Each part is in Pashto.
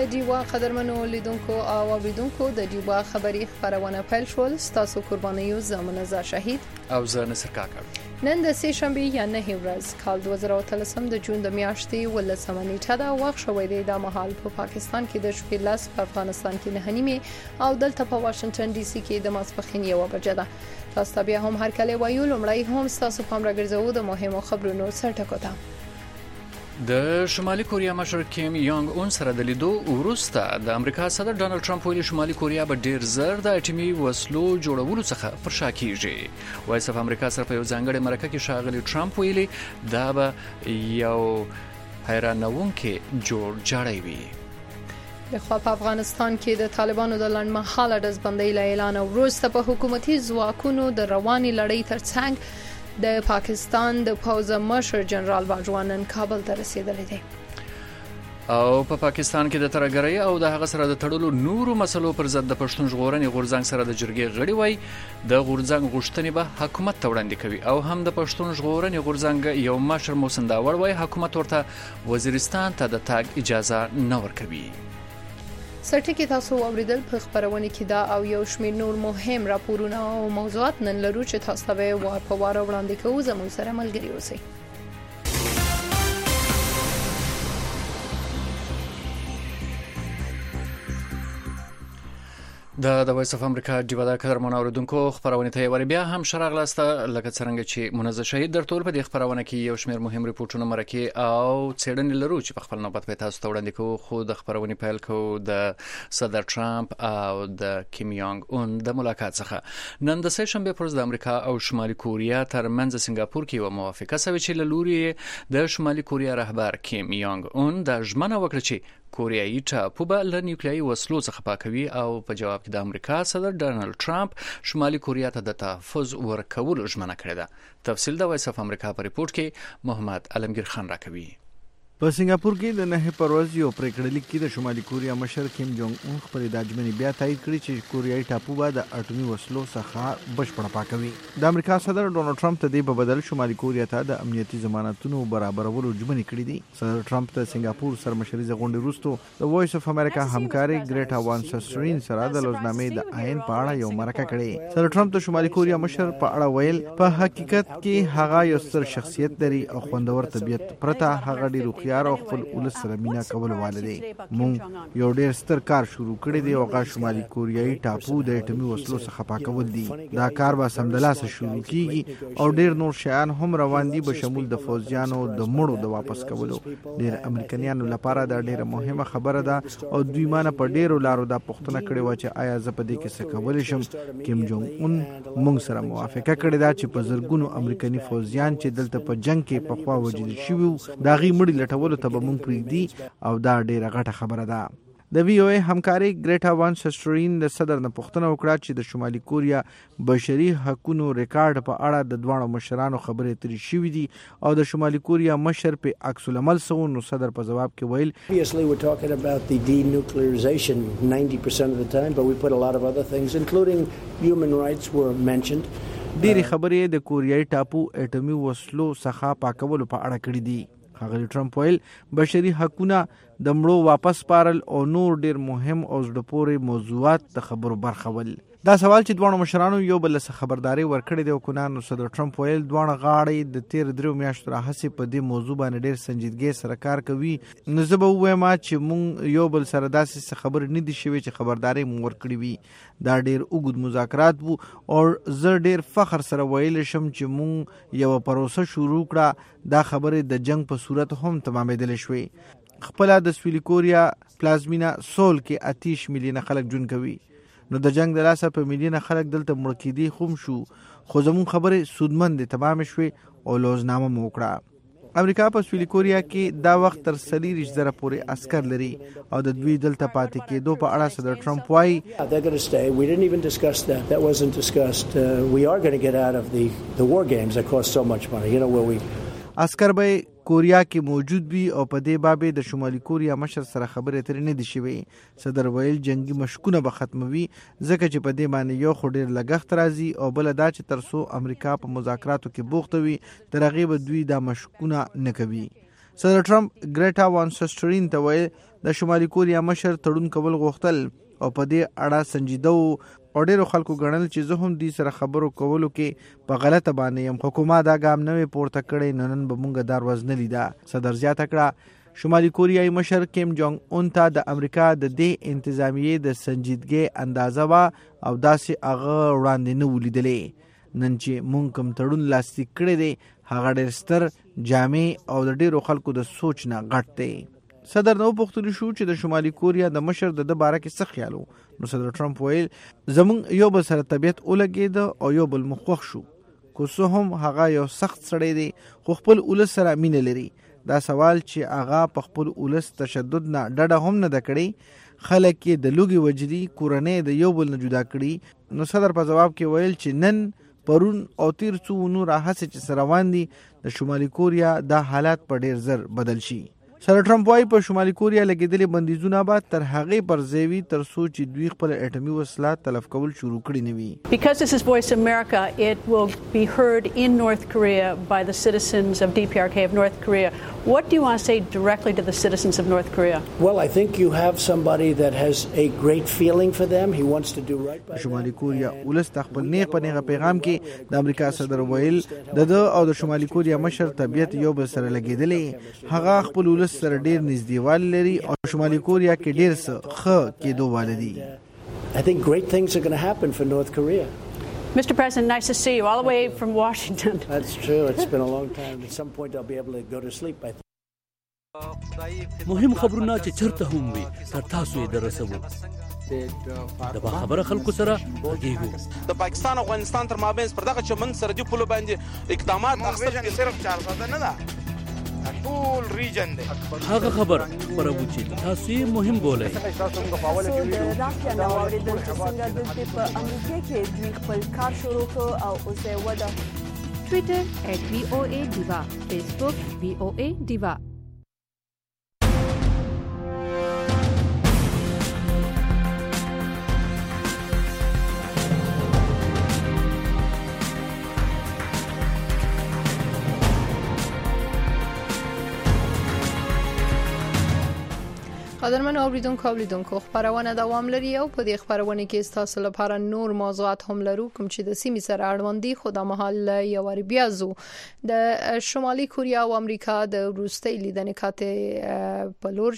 د دیوا قدرمنو لیدونکو او اوریدونکو د دیوا خبری خبرونه پیل شول. ستاسو قربانیو زمونږه شهید او زه نصر کاکړ. نن د سه شنبه یا 9 ورځ کال 2013 د جون د میاشتې ولسمه نیټه دا وخت شوې دی د مهال په پاکستان کې د شپې لاس په افغانستان کې نه نیمه او دلته په واشنگټن ډي سي کې د ماسپخین 1 بجه ده. تاسو بیا هم هر کله وایو لمړی هم تاسو پام راګرځو د مهمو خبرونو سرټکو ته. د شمالي کوریا مشر کیم یونګ اون سره د لیدو وروسته د امریکا صدر ډانلډ ټرمپ ویلي شمالي کوریا به ډیر زر د اټومي وسلو جوړولو څخه پر شا کیږي. وایس اف امریکا سره په یو ځانګړي مرکه کې ښاغلي ټرمپ ویلي دا به یو حیرانونکې جوړجاړی وي. خو په افغانستان کې د طالبانو د لنډمهاله ډزبندۍ له اعلان وروسته په حکومتي ځواکونو د رواني لړۍ ترڅنګ د پاکستان د پوځ مشر جنرال باجوان نن کابل ته رسیدلی دی. او په پاکستان کې د ترګرۍ او د هغه سره د تړلو نورو مسلو پر ضد د پښتون ژغورنې غورځنګ سره د جرګې غړي وای د غورځنګ غوښتنې به حکومت ته وړاندې کوي او هم د پښتون ژغورنې غورځنګ یو مشر محسن داور وای حکومت ورته وزیرستان ته د تاګ اجازه نه ورکوي. سرټکی تاسو اوریدل په خبرونه کې دا او یو شمېر نور مهم راپورونه او موضوعات نن لرو چې تاسو ته وار په وار وړاندې کوو. زموږ سره ملګری اوسئ. د وایس اف امریکا دیوا د قدرمن اوریدونکو خبرونه ته ور بیا هم شراغلاسته لکه څنګه چې منزه شهید در ټول په دې خبرونه کې یو شمېر مهم ریپورتونه مرکه او څېړنې لرو چې په خپل نوبت په تاسو ته وړاندې کوو. خو د خبرونه پیل کوو د صدر ټرمپ او د کیم یونګ اون د ملاقات څخه. نن د سه شنبه پر د امریکا او شمالي کوریا ترمنځ سنگاپور کې یو موافقه شوه چې له لوري د شمالي کوریا رهبر کیم یونګ اون د ژمنه وکړه چې کوریایي ټاپو به له نیوکلیایي وسلو څخه پاکوي او په جواب کې د امریکا صدر ډانلډ ټرمپ شمالي کوریا ته د تحفظ ورکولو ژمنه کړې ده. تفصیل د وایس اف امریکا په ریپورت کې محمد علمگیر خان راکوي. په سنگاپور کې د نه پرواز یو پریکړه لیک کې د شمالي کوریا مشر کیم جونګ اون خپل د اجمنی بیا تایید کړی چې کوریایي ټاپو به د اټومي وسلو څخه بشپړه پاکوي. د امریکا صدر ډونالد ټرمپ ته د بدل شمالي کوریا ته د امنیتي ضمانتونو برابرولو ژمنه کړې دي. صدر ټرمپ ته سنگاپور سرمشري غونډې وروسته د وایس اف امریکا همکاري ګریټا وان سسټرین سره د لوزنامې د عین په اړه یو مرکه کړې. صدر ټرمپ د شمالي کوریا مشر په اړه ویل په حقیقت کې هغه یو ستر شخصیت لري او خوندور طبيعت پرته هغه ډیر خيار او خپل سره مینا کول والدي. مونږ یو ډیر ستر کار شروع کړی دی او هغه شمالي کوریایي ټاپو د اټومي وسلو څخه پاکول دي. دا کار به سمدلاسه شروع کیږي او ډیر نور شیان هم روان دي به شمول د فوجیانو د مړو د واپس کولو. ډیر امریکایانو لپاره دا ډیره مهمه خبره ده او دوی مانه په ډیرو لارو دا پوښتنه کړې و چې آیا زه په دې کې څه کولی شم. کیم جونګ اون مونږ سره موافقه کړې ده چې په زرګونو امریکایي فوجیان چې دلته په جنگ کې په خوا وجل شوي دا غي مړي لټولو ته به مونږ دی او دا ډیره غټه خبره ده. د وی او ای همکاري ګریټا وان سسټرین د صدر نه پوښتنه وکړه چې د شمالي کوریا بشري حقوقو ریکارډ په اړه د دوه مشرانو خبرې ترې شوې دي او د شمالي کوریا مشر په عکس العمل سو نو صدر په جواب کې ویل obviously we're talking about the denuclearization 90% of the time but we put a lot of other things including human rights were mentioned. ډېری خبرې د کوریایي ټاپو اټومي وسلو څخه پاکولو په اړه کړې دي. هغه ټرمپ ویل بشري حقوقونه د مړو واپس پارل او نور ډیر مهم او زړه پورې موضوعات د خبرو برخه ول. دا سوال چې دوه مشرانو یو بل څه خبرداري ورکړې دی او کنانو صدر ټرمپ ویل دوه غاړې د 13 میاشتو راهسي په دې موضوع باندې ډیر سنجیدګي سره کار کوي. نو زه به وایم چې مونږ یو بل سره داسې خبر نه دي شوی چې خبرداري مو ورکړي وي. دا ډیر اوږد مذاکرات وو او زه ډیر فخر سره ویل شم چې مونږ یو پروسه شروع کړه. دا خبره د جنگ په صورت هم تمامېدل شوې. خپل د سویلي کوریا پلازمینا سول کې 30 میلیونه خلک ژوند کوي. نو د جنگ د لاسه په میلیونه خلک دلته مړ کېدي خوم شو خو زمون خبره سودمند تمام شوې او لوزنامه مو وکړه. امریکا په سویلي کوریا کې دا وخت تر 30,000 پورې عسكر لري او د دوی دلته پاتې کېدو په اړه صدر ټرمپ وایي they're going to stay. We didn't even discuss that. That wasn't discussed. We are going to get out of the war games that cost so much money. You know where we عسكر به کوریا کې موجود وي او په دې بابه د شمالي کوریا مشر سره خبرې ترې نه دي شوې. صدر ویل جنگي مشکونه به ختموي ځکه چې په دې باندې یو خو ډېر لګښت راځي او بل دا چې ترڅو امریکا په مذاکراتو کې بوخته وي تر هغې به دوی دا مشکونه نه کوي. صدر ټرمپ ګریټا وان سسټرین ته ویل د شمالي کوریا مشر تړون کول غوښتل او په دې اړه سنجیده او ډیرو خلکو ګڼل چې زه هم دې سره خبرو کولو کې په غلطه باندې یم. حکومت دا ګام نه پورته کړی، نن به مونږ دروازه نه لیدا. صدر زیاته کړه شمالي کوریایي مشر کیم جونګ اون ته د امریکا د دې انتظامیې د سنجیدګۍ اندازه وا او داسې هغه وړاندې نه ولیدلې. نن چې مونږ کوم تړون لاسلیک کړی دی هغه ډېر ستر، جامع او د ډیرو خلکو د سوچ نه غټ دی. صدر نو پوښتنه شو چې د شمالي کوریا د مشر د باره کې څه خیال وو. نو صدر ټرمپ ویل زمونږ یو بل سره طبیعت ولګېده او یو بل مخوښ شو. کو څه هم هغه یو سخت سړی دی خو خپل ولس سره مینه لري. دا سوال چې هغه په خپل ولس تشدد نه ډډه هم نه ده کړې، خلک یې د لوږې وجري کورنۍ د یو بل نه جدا کړي. نو صدر په جواب کې ویل چې نن پرون او تیر څو نور هڅې چې سره روان دي د شمالي کوریا دا حالات په ډیر زر بدل شي. صدر ټرمپ وايي په شمالي کوریا لګیدلې بندیزونه به تر هغې پر ځای تر څو چې دوی خپل اټومي وسله تلف کول شروع کړي نه وي. Because this is Voice America, it will be heard in North Korea by the citizens of DPRK of North Korea. What do you want to say directly to the citizens of North Korea? Well, I think you have somebody that has a great feeling for them. He wants to do right by them. شمالي کوریا ولس خپل نیغ په نیغه پیغام کې د امریکا صدر ویل د او د شمالي کوریا مشر طبيعت یو بل سره لګیدلې، هغه خپل ولس سره ډیر نږدېوالی لري او شمالي کوریا کې ډیر څه ښه کېدو واله دي. I think great things are going to happen for North Korea. Mr. President, nice to see you all the way from Washington. That's true. It's been a long time. At some point I'll be able to go to sleep, I think. مهم خبرونه چې چرته هم وي تر تاسو یې درسوو. د باخبره خلکو سره غږیږو. د پاکستان او افغانستان تر مابین پر دغه چمن سرحدي پولو باندې اقدامات اخیستل کې صرف 4 نه ده، ټول ریجن دی. هغه خبر خبرو چې تاسو یې مهم بولئ. د رافیا نو اوریدل چې څنګه د په امریکا کې دوی خپل کار شروع کړ او اوس یې وده. Twitter @VOA Diva, Facebook VOA Diva. قدرمن اوریدونکو خبرونه دوام لري او په دې خبرونه کې تاسو لپاره نور موضوعات هم لرو کوم چې د سیمې سره اړوند دي. خو د محل یو ور بیا زو د شمالي کوریا او امریکا د وروستي لیدنې کاته په لور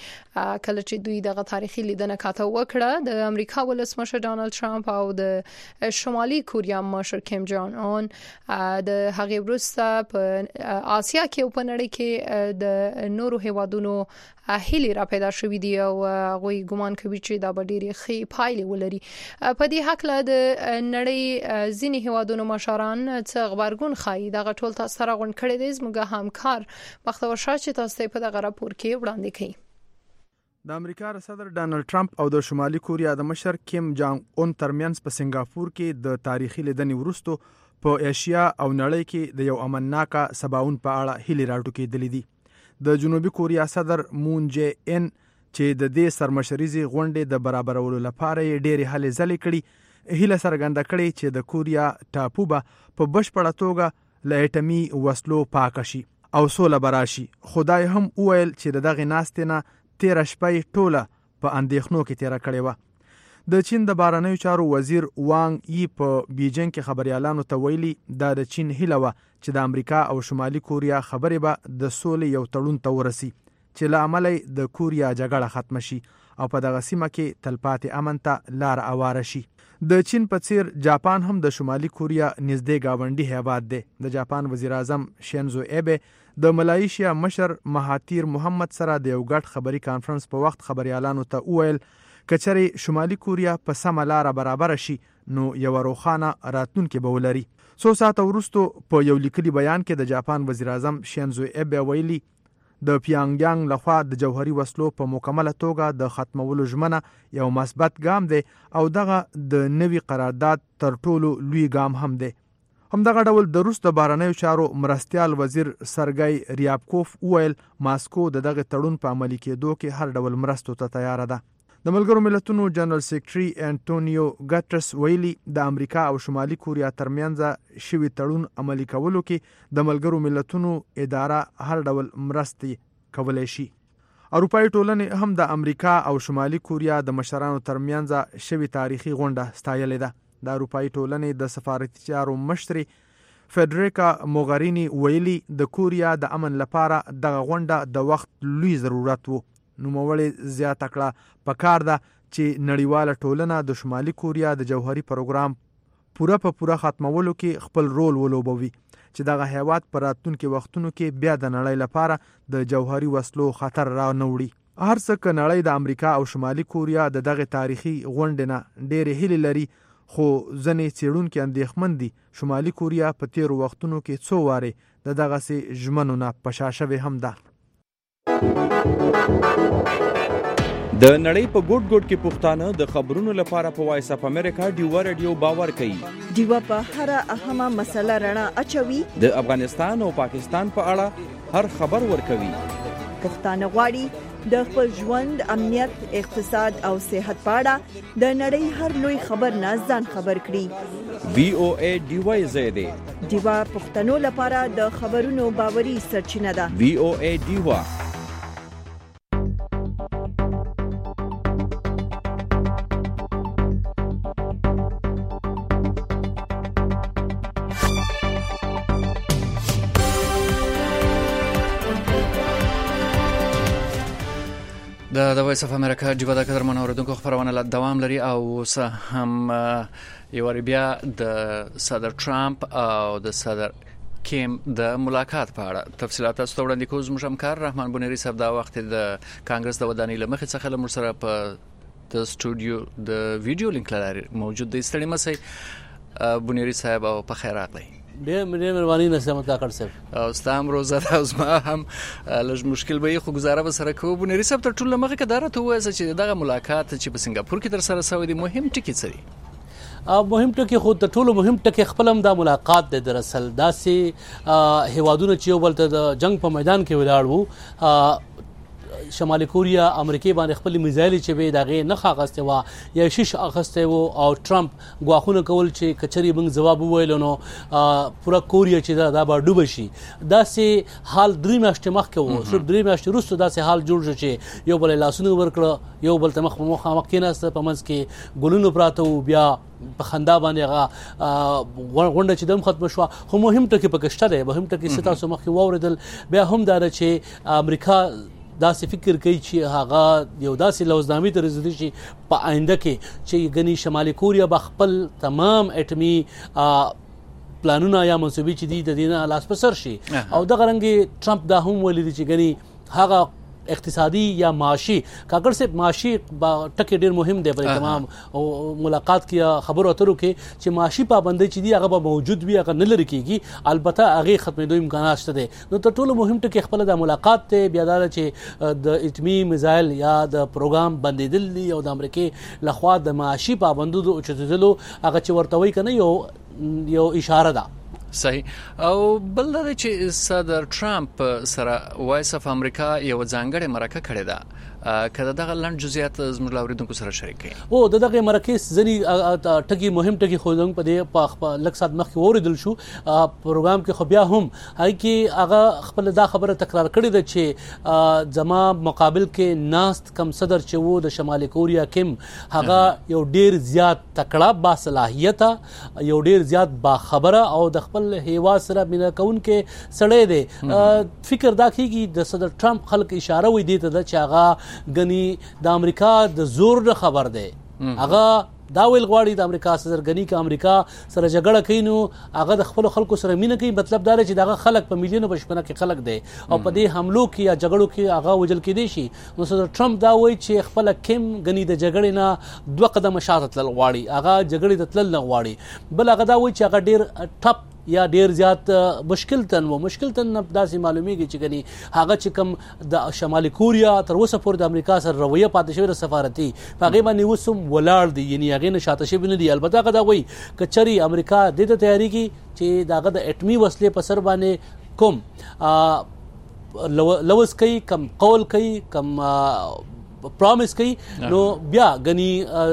چې کله چې دوی دغه تاریخي لیدنه کاته وکړه د امریکا ولسمشر ډانلډ ټرمپ او د شمالي کوریا مشر کیم جونګ اون د هغې وروسته په آسیا کې او په نړۍ کې د نورو هیوادونو هیلي را پیدا شوې دي او غوي ګمان کوي چې دا به ډېری ښې پایلې ولري. په دې حق له د نړۍ ځینې هیوادونو مشران څه خبرګون خایي دغه ټول تاسو سره غونډه کړې دي. زموږ همکار بختور شاه چې تاسو په دغه راپور کې وړاندې کړي. د امریکا صدر ډانلډ ټرمپ او د شمالي کوریا د مشر کیم جونګ اون ترمنځ په سنگاپور کې د تاریخي لیدنې وروسته په ایشیا او نړۍ کې د یو امنناکه سباون په اړه هیلي راټوکېدلې دي. د جنوبي کوریا صدر مون جې ان چې د دې سرمشريزي غونډې د برابرولو لپاره یې ډېری هلې ځلې کړي، هیله څرګنده کړې چې د کوریا ټاپو به په بشپړه توګه له اټومي وسلو پاک شي او سوله براشي. خدای هم وویل چې دغه ناستې نه 13 شپې ټوله په اندېښنو کې تیر کړې و. د چین د بهرنیو چارو وزیر وانګ یی په بیجینګ کې خبريالانو ته ویلي دا د چین هیله و چې د امریکا او شمالي کوریا خبرې به د سولې یو تړون ته ورسي چې له امله د کوریا جګړه ختم شي او په دغه سیمه کې تلپاتې امن ته لار اواره شي. د چین په څیر جاپان هم د شمالي کوریا نږدې گاونډي هیواد دی. د جاپان وزیر اعظم شینزو ایبه د ملایشیا مشر مهاتیر محمد سره د یو ګډ خبري کانفرنس په وخت خبريالانو ته وویل کچري شمالي کوریا په سم لار برابر شي نو یو روخانه راتلونکي به ولري. څو ساعت وروسته په یو لیکلي بیان کې د جاپان وزیر اعظم شینزو ایبه ویلي د پیانګیانګ لخوا د جوهري وسلو په مکمله توګه د ختمولو ژمنه یو مثبت ګام دی او دغه د نوي قرارداد تر ټولو لوی ګام هم دی. همدغه ډول د روس د بهرنیو چارو مرستیال وزیر سرګی ریابکوف ویل ماسکو دغه تړون په عملي کېدو کې هر ډول مرستو ته تیار ده. د ملګرو ملتونو جنرال سیکریټري انټونیو ګټرس ویلي د امریکا او شمالي کوریا ترمنځ شوی تړون عملي کولو کې د ملګرو ملتونو اداره هر ډول مرستې کولای شي. اروپایي ټولنې هم د امریکا او شمالي کوریا د مشرانو ترمنځ شوی تاریخي غونډه ستایلې ده. د اروپایي ټولنې د سفارتي چارو مشري فدریکا موغرینی ویلي د کوریا د امن لپاره دغه غونډه د وخت لوی ضرورت وو. نوموړی زیاته کړه پکار ده چې نړیواله ټولنه د شمالي کوریا د جوهري پروګرام پوره ختمولو کې خپل رول ولوبوي چې دغه هیواد په راتلونکو وختونو کې بیا د نړۍ لپاره د جوهري وسلو خطر را نوړي. هر څه ک نړۍ د امریکا او شمالي کوریا د دغه تاریخي غونډې نه ډېرې هیلې لري، خو ځنې څېړونکي اندېښمن دي شمالي کوریا په تیرو وختونو کې څو وارې د دغسې ژمنو نه پشا شوې هم ده. د نړۍ په ګوټ ګوټ کې پښتانه د خبرونو لپاره په وایس اف امریکا ډیوا رادیو باور کوي. ډیوا په هر اهمه مسله رڼا اچوي. د افغانستان او پاکستان په اړه هر خبر ورکوي. پښتانه غواړي د خپل ژوند، امنیت، اقتصاد او صحت په اړه د نړۍ هر لوی خبر نه ځان خبر کړي. VOA ډیوا زیاده ډیوا پښتنو لپاره د خبرونو باوري سرچینه ده. VOA ډیوا. د وایس اف امریکا ډیوا د قدرمن اوریدونکو خبرونه لا دوام لري او سه هم یو بیا د صدر ټرمپ او د صدر کیم د ملاقات په اړه تفصیلات تاسو ته وړاندې کوم. زموږ همکار رحمان بونری صاحب دا وخت د کانګرس د ودانۍ لمخې څخه له موږ سره په د سټوډیو د ویډیو لینک لري موجود دی. ستړي مسئ بونری صاحب او په خیر راغلی. ډېر مهرباني نسمت کاکړ صاحب او ستام روزه دا اوس ما هم لږ مشکل به خو گزاره به سره کوو. بونری صاحب تر ټولو مخکې دا راته ووایه چې دغه ملاقات چې په سنگاپور کې تر سره شوی دی مهم ټکي څه دي؟ مهم ټکی خو د ټولو مهم ټکی خپل هم دا ملاقات دی. در اصل داسې هیوادونه چې یو بل ته د جنگ په میدان کې ولاړ وو، شمالي کوریا امریکای باندې خپل میزایل چې به دغه نه خاغسته وا یا شیش اخسته وو او ټرمپ غواخونه کول چې کچري بنګ جواب وویل نو پورا کوریا چې دا به ډوب شي. داسې حال درې میاشتې مخکې وو، شو درې میاشتې وروسته داسې حال جوړ شو چې یو بل لاسونه ورکړه، یو بل ته مخ کېناسته، په منځ کې ګلونو پراته وو، بیا په خندا باندې هغه غونډه چې دم ختم شو. خو مهم ټکی پکشته دی، مهم ټکی ستاسو مخکې واوریدل. بیا هم دا چې امریکا داسې فکر کوي چې هغه یو داسې لوزنامې ته رسیدلی شي په آینده کې چې ګنې شمالي کوریا به خپل تمام اټمي پلانونه یا منصوبې چې دي د دې نه لاس په سر شي. او دغه رنګې ټرمپ دا هم ویلي چې ګنې هغه اقتصادي یا معاشي کاکړ صاحب معاشي ټکی ډیر مهم دی په تمام ملاقات کې خبرو اترو کې چې معاشي پابندۍ چې دی هغه به موجود وي، هغه نه لري کیږي، البته هغه ختمېدو امکانات شته دي. نو تر ټولو مهم ټکی خپل د ملاقات ته بیا دا چې د اټمي میزایل یا د پروګرام بندیدل دي او د امریکای لخوا د معاشي پابندۍ او چتدلو هغه چې ورتوي کنه یو اشاره ده. صحیح. او بل دا چې صدر ټرمپ سره وایس اف امریکا یو ځانګړې مرکه کړې ده، کله دغه لنډ جزئیات زموږ لاوریدونکو سره شریک کړي. او دغه مرکه ځنی ټکی مهم ټکی خو زموږ په دې په لک سات مخکې اوریدل شو پروګرام کې. خو بیا هم هغه کې هغه خپل دا خبره تکرار کړې ده چې زما مقابل کې ناست کم صدر چې وو د شمالي کوریا کیم، هغه یو ډیر زیات تکړه با صلاحیت، یو ډیر زیات با خبره او د خپل هیوا سره بنا کون کې سړی دی. فکر دا کیږي د صدر ټرمپ خلک اشاره وې دي ته چې هغه غني د امریکا د زور نه خبر دی. هغه دا ویل غواړي د امریکا صدر غني ک امریکا سره جګړه کوي نو هغه د خپل خلکو سره مینه کوي. مطلب دا چې دغه خلک په میلیونو بشپنه کې خلک دی او په دې حملو کې یا جګړو کې هغه وجل کې دي شي. نو صدر ټرمپ دا وایي چې خپل کیم غني د جګړې نه 2 قدم شاته تل غواړي، هغه جګړې د تل نه غواړي. بل هغه دا وایي چې هغه ډیر ټپ یا ډیر زیات مشکل تن داسې معلومیږي چې غني هغه چې کوم د شمالي کوریا تر اوسه پورې د امریکا سره رویه پاتې شوی سفارتي هغه باندې وسم ولاړ دي، یعنی هغه نه شاته شي نه دي. البته هغه دا وایي کچري امریکا د دې تیاری کی چې داغه د اټمي وسلې په سر باندې کوم لوز کوي، کم قول کوي، کم پرامیس کوي نو بیا غني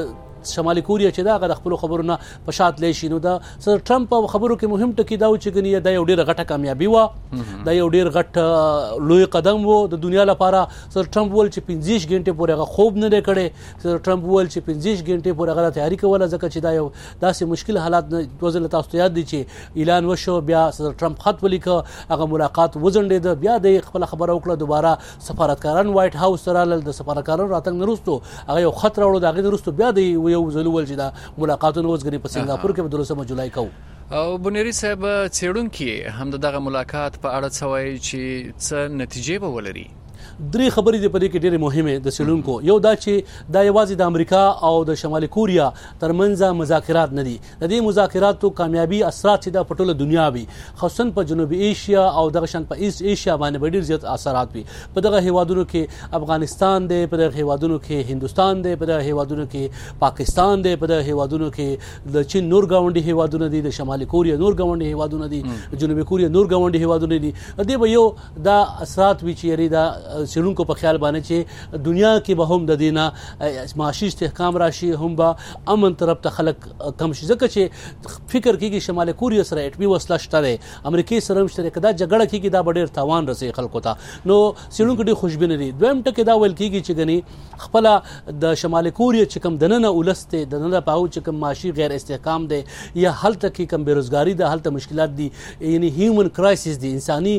شمالي کوریا چې دا غد خپل خبرونه په شات لشي نو دا سر ټرمپ خبرو کې مهم ټکی دا چې غني دا یو ډیر غټه کامیابی و دا یو ډیر غټ لوی قدم وو د دنیا لپاره سر ټرمپ ول چې 25 غنټه پورې هغه خوب نه کړي سر ټرمپ ول چې 25 غنټه پورې هغه تیاری کوله ځکه چې دا یو داسې مشکل حالات دوزل تاسو یاد دي چې اعلان وشو بیا سر ټرمپ خط ولیک هغه ملاقات وزنډید بیا د خپل خبره وکړه دوباره سفارتکاران وایټ هاوس سره د سفارتکاران راتنګ نرستو هغه یو خط راوړو دا غي نرستو بیا د یو ځلول چې دا ملاقاتونه وزګنی په سنگاپور کې په 13 جولای کو او بنيري صاحب چېړونکي هم دغه ملاقات په اړه څوي چې څه نتیجې به ولري درې خبرې د پدې کې ډېرې مهمه د سلونکو یو دا چې دا یوازې د امریکا او د شمالي کوریا ترمنځ مذاکرات نه دي د دې مذاکراتو کامیابی اثرات چې د پټوله دنیا وي خصوصا په جنوبي ایشیا او دغه شان په ایست ایشیا باندې ډېر زیات اثرات وي په دغه هیوادونو کې افغانستان دی په دغه هیوادونو کې هندستان دی په دغه هیوادونو کې پاکستان دی په دغه هیوادونو کې د چین نور گاونډي هیوادونه دي د شمالي کوریا نور گاونډي هیوادونه دي جنوبي کوریا نور گاونډي هیوادونه دي دې به یو دا اثرات وی چې یری دا سلونکو په خیال باندې چې دنیا کې به هم د دینه معاشي استحکام راشي هم به امن طرف ته خلک کم شي ځکه چې فکر کیږي شمالي کوریا سره اټمی وسله شته امریکای سره مشترک دا جګړه کیږي دا ډېر تاوان رسي خلکو ته نو سلونکو ډېر خوشبینه دي دویم ټکی دا ویل کیږي چې غني خپل د شمالي کوریا چې کم دننه ولسته دننه پاو چې کم معاشي غیر استحکام دي یا هلته کې کم بیروزګاری ده هلته مشکلات دي یعنی هیومن کرایسس دي انساني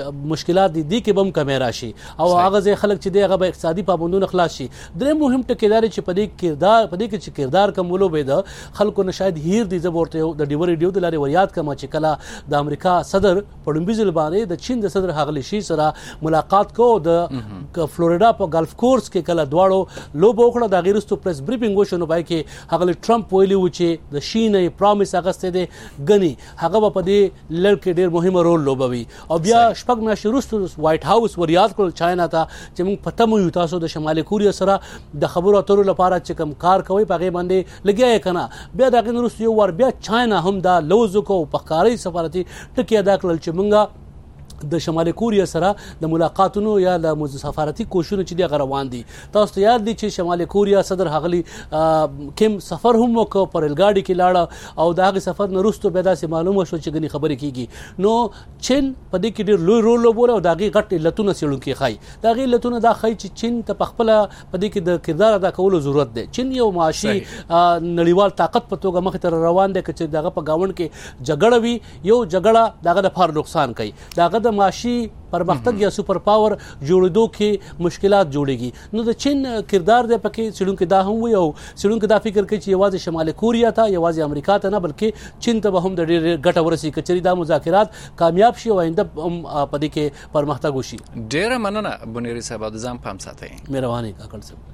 مشکلات دي کې بم کمی راشي او هغه خلک چې دغه به اقتصادي پابندونو خلاص شي درې مهم ټکیدار چې په دې کې چې کردار کومولو به د خلکو نه شاید هیر دي زبورته د ډیور ډیو د لارې وریاد کما چې کله د امریکا صدر پړمبي ځل باندې د چین د صدر هغلی شي سره ملاقات کو د فلوریدا په ګلف کورس کې کله دواړو لوب وکړه د غیرستو پریس بریفینګ وشو پای کې هغلی ټرمپ ویلی و چې د شینې پرامیس اغسته دي غني هغه په دې لړ کې ډیر مهم رول لوبوي او بیا شپږ میاشتې وروسته وایټ هاوس وریاد کړ چاینا ته چې موږ پته مو یو تاسو د شمالي کوریا سره د خبرو اترو لپاره چې کوم کار کوي پغه باندې لګیا کنه بیا دغه نورس یو ور بیا چاینا هم دا لوز کو په کاري سفارتي ټکی ادا کړل چې موږ د شمالي کوریا سره د ملاقاتونو یا د سفارتي کوششونو چې د روان دي تاسو ته یاد دي چې شمالي کوریا صدر هغلی کیم سفر هم وکړ پر الګاډي کې لاړ او دغه سفر نه وروسته به داسې معلومه شو چې غني خبرې کیږي نو چین په دې کې ډېر لوی رول لوبول او دغه غټ علتونه سړونکي خای دغه علتونه دا خای چې چین ته خپل په دې کې د کردار ادا کولو ضرورت دی چین یو معاشي نړیوال طاقت په توګه مخ ته روان دی چې دغه په گاوند کې جګړه وي یو جګړه دغه د فار نقصان کوي دغه د معاشي پرمختګ یا سپر پاور جوړېدو کې مشکلات جوړيږي نو د چین کردار د پکې سړونکو دا هم وي او سړونکو دا فکر کوي چې یوازې شمالي کوریا ته یوازې امریکا ته نه بلکې چین ته هم د ډېر ګټه ورسي کچري دا مذاکرات کامیاب شي او آینده په دې کې پرمختګ وشي ډېر مننه بنيري صاحب د ځان پام ساتئ مهرباني کاکړ صاحب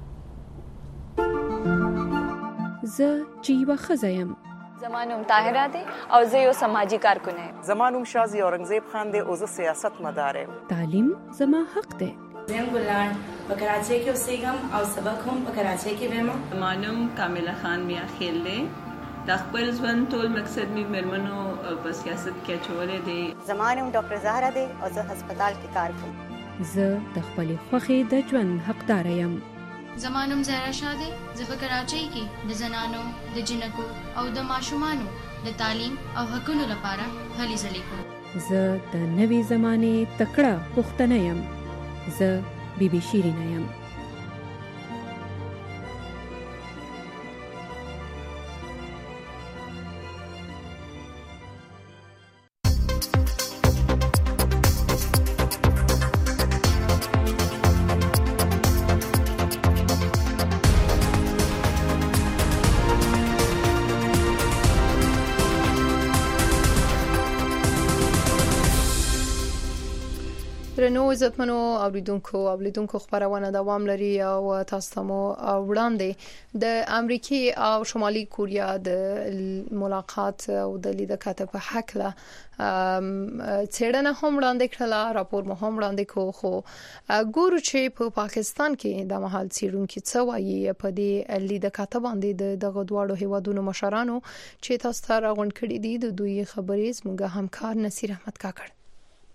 ز جیوا خزایم زمانوم طاهره دی او زه یو سماجی کارکون یم زمانوم شازی اورنګزیب خان دی او زه سیاست مدار یم تعلیم زما حق دی زم ګلان په کراچۍ کې اوسېږم او سبق هم په کراچۍ کې وایم زمانوم کامله خان میا خیل دی د خپل ژوند ټول مقصد می مرمنو په سیاست کې چولې دی زمانوم ډاکټر زهرا دی او زه هسپتال کې کار کوم زه د خپل خوخي د ژوند حقدار یم زمانوم زهرا شاه دی زه په کراچۍ کې د زنانو د جنکو او د ماشومانو د تعلیم او حقوقو لپاره هلې ځلې کوم زه د نوې زمانه تکړه پښتنه یم زه بیبي شیرینه یم درنو عزتمنو اوریدونکو خبرونه دوام لري او تاسو مو وړاندې د امریکای او شمالي کوریا د ملاقات او د لیدکاته په حق له څېړنه هم وړاندې کړله راپور مو هم وړاندې کو خو ګورو چې په پاکستان کې د محل څېړونکو څه وایي په دې لیدکاته باندې دغه دواړو هیوادونو مشرانو چې تاسو ته راغونډ کړي دي د دوی خبرې زموږ همکار نصیر احمد کاکړ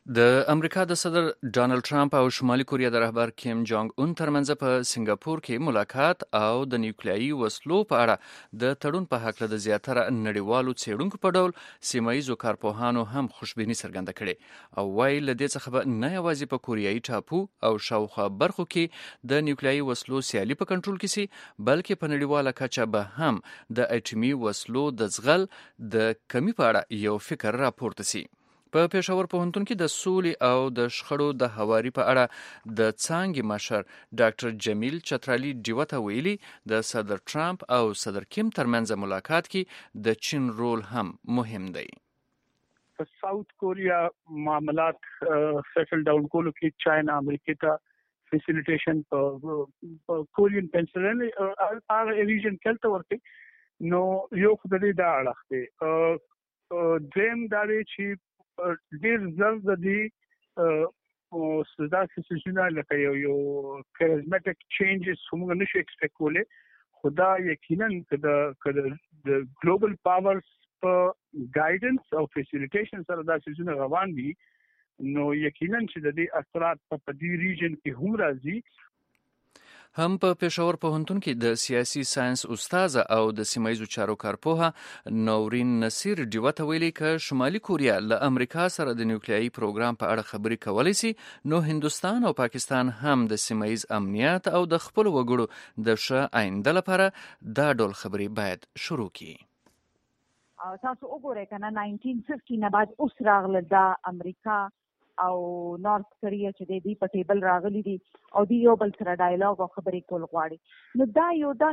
د امریکا د صدر ډانلډ ټرمپ او شمالي کوریا د رهبر کیم جونګ اون ترمنځ په سنگاپور کې ملاقات او د نیوکلیایي وسلو په اړه د تړون په هکله د زیاتره نړیوالو څېړونکو په ډول سیمایي کارپوهانو هم خوشبیني څرګنده کړې او وایي له دې څخه به نه یوازې په کوریایي ټاپو او شاوخوا برخو کې د نیوکلیایي وسلو سیالي په کنټرول کې سي بلکې په نړیواله کچه به هم د اټومي وسلو د زغل د کمی په اړه یو فکر راپورته سي. په پېښور پوهنتون کې د سولې او د شخړو د هواري په اړه د څانګې مشر ډاکټر جمیل چترالی ډیوه ته ویلي د صدر ټرمپ او صدر کیم ترمنځ ملاقات کې د چین رول هم مهم دی. په ساوث کوریا معاملات سیټل ډاون کولو کې چاینا امریکا ته فیسیلیټیشن په کورین پینسلوانیا هغه ریجن کلته ورته نو یو خدای دا اړخته دریم دا چې ډیر زر د دې سزا سیسونه لکه یو کریزماتیک چینجز څنګه نشي ایکسپیکټ کولای خدا یقینا د ګلوبل پاورز په ګایډنس او فیسیلیټیشن سره دا سیسونه روان دي نو یقینا چې د دې اثرات په دې ریجن کې هم راځي. هم په پېښور پوهنتون کې د سیاسي ساينس استاد او د سیمایي چارو کارپوهه نورین نصیر ډیوه ته ویلي ک شمالي کوریا له امریکا سره د نیوکلیایي پروګرام په اړه خبرې کولای شي نو هندستان او پاکستان هم د سیمایي امنیت او د خپل وګړو د ښه آینده لپاره دا ډول خبرې باید شروع کړي. تاسو وګورئ کنه 1950 نه بعد اوس راغله د امریکا او نارت کوریا چې د دې په ټیبل راغلي دي او دی یو بل سره ډایالوګ او خبرې کول غواړي نو دا یو د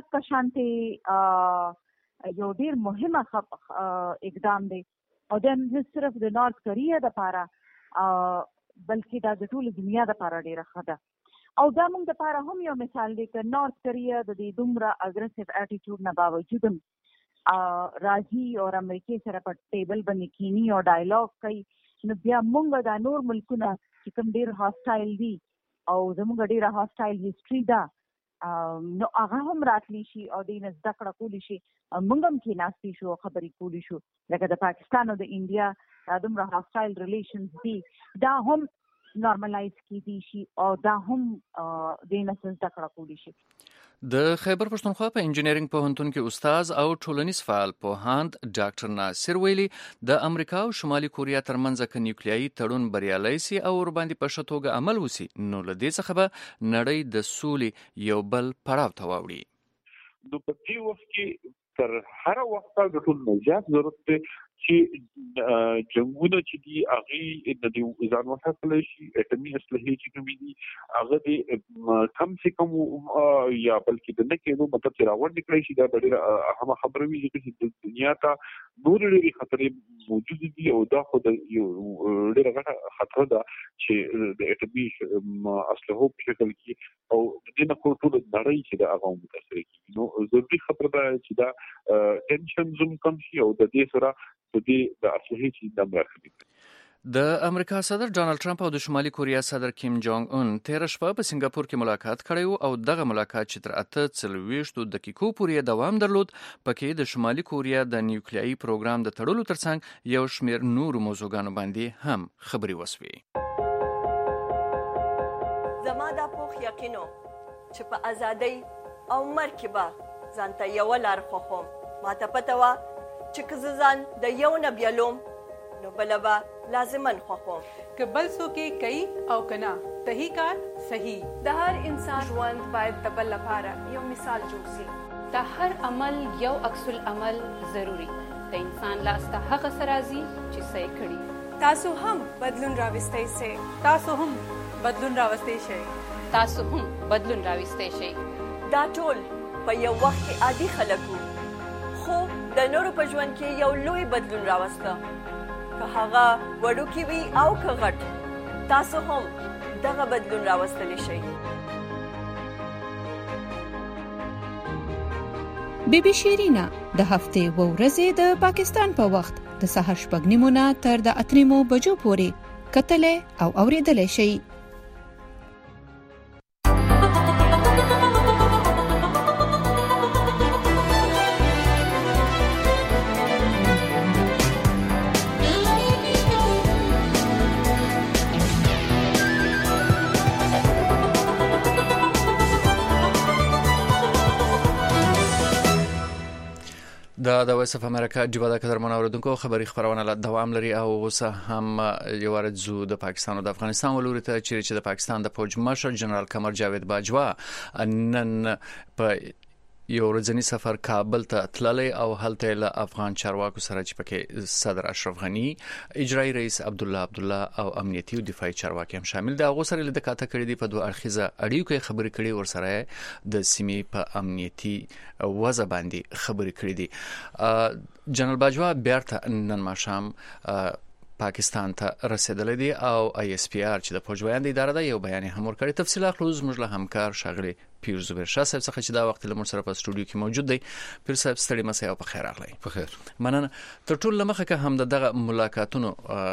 کشانته یو ډیر مهمه اقدام دی او د صرف د نارت کوریا د لپاره بلکې د ټول دنیا د لپاره ډیره ښه ده او دا موږ د لپاره هم یو مثال دی چې نارت کوریا د دې دومره اګریسیو اټیټیوډ نه باوجود راځي او امریکا سره په ټیبل باندې کینی او ډایالوګ کوي نو بیا موږ د نور ملکونه چې کوم ډیر هاستایل دي او زموږ ډیره هاستایل هیستوري ده نو هغه هم راتلی شي او د زده کړه کولی شي موږ هم کې ناستې شو خبرې کولی شو لکه د پاکستان او د انډیا دا دومره هاستایل ریلیشنز دي دا هم نارملایز کیدی شي او دا هم د نسل زده کړه کولی شي. د خیبر پښتونخوا په انجینرینګ پوهنتون کې استاد او ټولنیز فعال پوهاند ډاکټر ناصر ویلي د امریکا او شمالي کوریا ترمنځ ک نیوکلیایي تړون بریالي سي او ور باندې په ښه توګه عمل وسی نو له دې څخه به نړۍ د سولې یو بل پړاو ته واوړي. نو په دې وخت کې تر هر وخت د ټول نجات ضرورت دی چې جنگونه چې دي هغه د دې ځان وساتل شي اټومي اسلحې چې کومې دي هغه د کم سے کم یا بلکې د نه کېدو مطلب چې راوړل کېږي شي دا ډېر اهم خبره وي چې د دنیا ته نور ډېری خطرې موجود دي او دا خو د ډېر غټه خطر ده چې د اټومي اسلحو په شکل کې او د دې نه ټول نړۍ چې دا هغه متاثر کیږي نو ضروري خبره ده چې دا ټینشن زم کم شي او د دې سره د امریکا صدر ډانلډ ټرمپ او د شمالي کوریا صدر کیم جونګ اون تیر شپه په سنگاپور کې ملاقات کړی او دغه ملاقات چې تر 48 دقیقو پورې دوام درلود پکې د شمالي کوریا د نیوکلیایي پروګرام د تړلو ترڅنګ یو شمېر نور موضوعګانو باندې هم خبرې وسوي. زما د پوخ یقینو چې په ازادۍ او مرکبه ځانته یو لار خوخم ماته پته وا چې کززان د یو نه بیلوم نو بلبا لازمن خوخم که بل څوک کوي او کنا صحیح کار صحیح د هر انسان ژوند باید د بل لپاره یو مثال جوړ شي د هر عمل یو عکس العمل ضروری د انسان لاس ته هغه سرازي چې صحیح کړي تاسو هم بدلون راوستئ سي تاسو هم بدلون راوستئ شئ تاسو هم بدلون راوستئ شئ دا ټول په یو وخت کې عادي خلکو خو د نورو په ژوند کې یو لوی بدلون راوسته که هغه وړوکی وي او که غټ تاسو هم دغه بدلون راوستلی شئ. بیبي شیرینا د هفتې و ورځې د پاکستان په وخت د سهار 8:30 نه تر د 8:30 بجو پورې کتلې او اوریدلې شئ. د وایس اف امریکا ډیوا د قدرمن اوریدونکو خبری خبرونه له دوام لري او اوس هم یو ورځ د پاکستان او د افغانستان ولوري ته چې د پاکستان د فوج مشر جنرال قمر جاوید باجوا نن په یو ورځنی سفر کابل ته تللی او هلته له افغان چارواکو سره چې پکې صدر اشرف غنی، اجرایی رئیس عبدالله او امنیتي او دفاعي چارواکي هم شامل دي. هغه سره د کاته کړي دي په دوه اړخیزه اړیکو کې خبرې کړي ورسره د سیمې په امنیتي وضع باندې خبرې کړي دي. جنرال باجوا بیرته نن ماښام پاکستان ته رسیدلی دی او آی اس پی آر چې د فوج ویاند اداره ده یو بیان هم ورکړی. تفصیل اخلو زموږ له همکار شاغلی پیر زبیر شاه صاحب څخه چې دا وخت له موږ سره په سټوډیو کې موجود دی. پیر صاحب ستړي مسئ او په خیر راغلی. په خیر. مننه. تر ټولو لمخه که هم دغه ملاقاتونو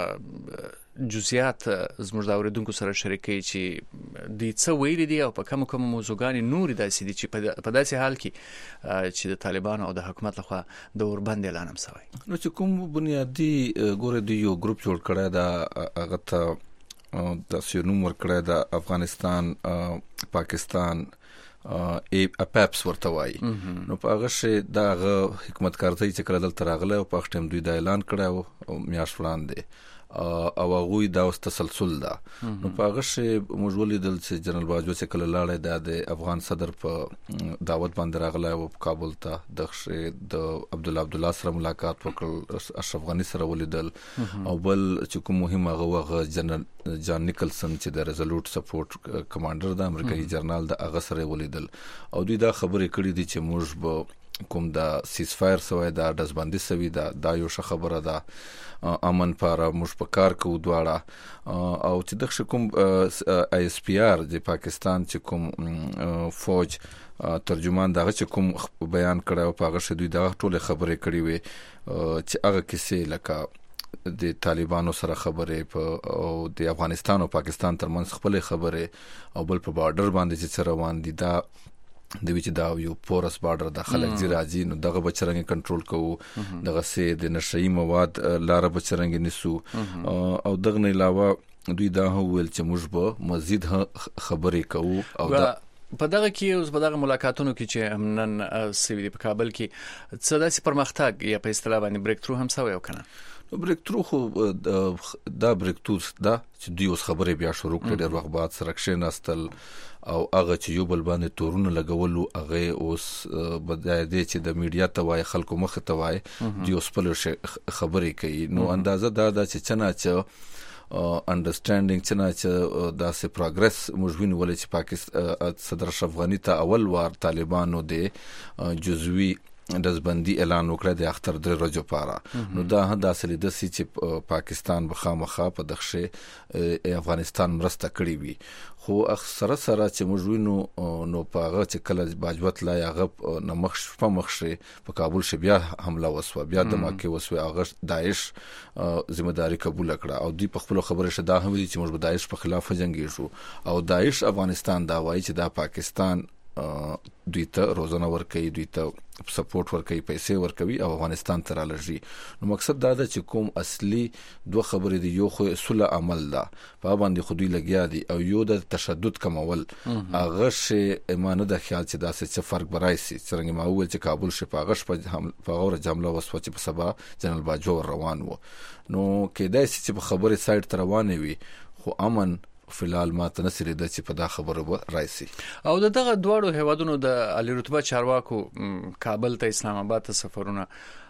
جزئیات زموږ د اوریدونکو سره شریکي چې د څه ویل دي او په کوم موضوعګان نور داسې دي چې په داسې حال کې چې د طالبانو او د حکومت لخوا د اوربند اعلان هم شوی. نو چې کوم بنیادی ګوره دی یو ګروپ جوړ کړی دا هغه ته د سینوم ور کړی د افغانستان پاکستان اپاپس ورته وایي. نو په هغه شی دا حکومت کارتای چې کله دلته راغله او په وخت هم دوی دا اعلان کړی او میاشت وړاندې او هغه دا اوس تسلسل ده. نو په هغه شی موږ ولیدل چې جنرال باجوا چې کله لاړی د افغان صدر په دعوت باندې راغله او کابل ته د عبدالله سره ملاقات وکړ، اشرف غنی سره ولیدل او بل چې کوم مهم هغه جنرال جان نیکلسن چې د ریزولوټ سپورټ کمانډر د امریکایي جرنال د هغه سره ولیدل او دوی دا خبرې کړې دي چې موږ به کوم د سیز فایر سوی دا دزبندي سوی دا یو ښه خبره ده. امن لپاره موږ په کار کوو دواړه او چې دغه کوم آی اس پی آر د پاکستان چې کوم فوج ترجمان دغه چې کوم بیان کړی او په هغه شې دوی دغه ټول خبرې کړې وي چې هغه کیسې لکه د طالبانو سره خبرې او د افغانستان او پاکستان ترمنځ خپل خبرې او بل په بارډر باندې چې روان دي دا د ویچ دا یو پورس بارډر د خلک زیراجی نو دغه بچرنګ کنټرول کوو، دغه سي د نشئی مواد لار بچرنګ نسو او دغه نه علاوه دوی دا ویل چې موږ به مزید خبرې کوو او دا په دغه کې اوس په دغه ملاقاتونو کې چې نن سوي په کابل کې څه داسې پرمختګ یا په اصطلاح باندې بریک تھرو هم شوی او کنه. بریک تھرو خو دا بریک تھرو دا چې دوی اوس خبرې بیا شروع کړې ډېر وخت بعد سره کښېناستل او هغه چې یو بل باندې تورونه لګولو هغه اوس بدای دی چې د میډیا ته وای خلکو مخ ته وای دوی اوس په خبرې کوي. نو اندازه دا چې چنه انډرستانډینګ چې دا سه پروګرس موږ وینو چې پاکستان صدر اشرف غنی ته اول وار طالبانو د جزوی دزبندي اعلان وکړ د اختر درې ورځې لپاره. نو دا داسې د سې چې پاکستان بخامخه په دغه افغانستان مرسته کړې وي خو اکثر سره چې موږ وینو نو پاغه چې کله باجوت لا هغه نمخ په مخشه په کابل ش بیا حمله وسو بیا دماکه وسو هغه داعش ذمہداري قبول کړه او دوی په خپل خبره شدا هم دي چې موږ به داعش په خلاف جنگیږو او داعش افغانستان دا وایي چې دا پاکستان دوی ته روزانه ورکوي، دوی ته سپورټ ورکوي، پیسې ورکوي او افغانستان ته رالږي. نو مقصد دا ده چې کوم اصلي دوه خبرې دي، یو خو اصول عمل ده په باندې خو دوی لګیا دي او یو د تشدد کمول هغه شی ایمانه د خیال چې دا څه فرق برایسي څنګه ما وویل چې کابل ش په غش په غوړه جمله وسو چې په سبا جنرال باجوا روان وو. نو کېدای شي چې په خبره سایډ تر روانه وي خو امن فلال ما تنسری د چې په دا خبره به راځي. او دغه دواړو هیوادونو د علی رتبه چارواکو کابل ته اسلام آباد ته سفرونه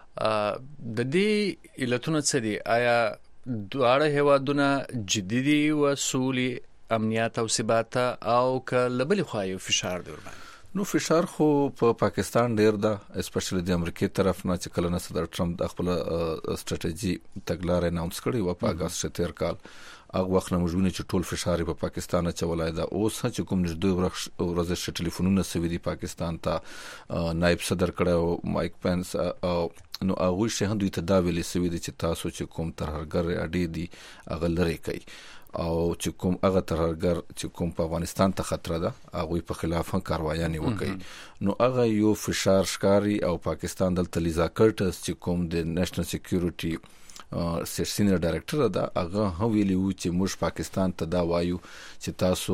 د دې علتونو څه دي؟ آیا دواړه هیوادونه جدي دي وسولي امنیت او ثبات او کله بل خو یو فشار دی ورباندې؟ نو فشار خو په پاکستان ډیر ده اسپیشلی د امریکای طرف نه چې کله نه صدر ټرمپ د خپل استراتیژي تګلارې اناونس کړی و په اگست تیر کال هغه وخت نه موږ چې ټول فشار په پاکستان چولای دا اوس چې کوم نږدې ورځ ټلیفونونه سوي دي پاکستان ته نائب صدر کړه مایک پنس او نو هغه شي هم دوی ته دا ویلي سوي دي چې تاسو چې کوم ترهګر اډې دي هغه لری کوي او چې کوم هغه ترهګر چې کوم په افغانستان ته خطر ده هغه په خلاف هم کاروایي وکړي. نو هغه یو فشار ښکاری او پاکستان دلته لیزا کرټس چې کوم د نېشنل سکیورټي سینیئر ډایریکټر ده هغه هم ویلي و چې موږ پاکستان ته دا وایو چې تاسو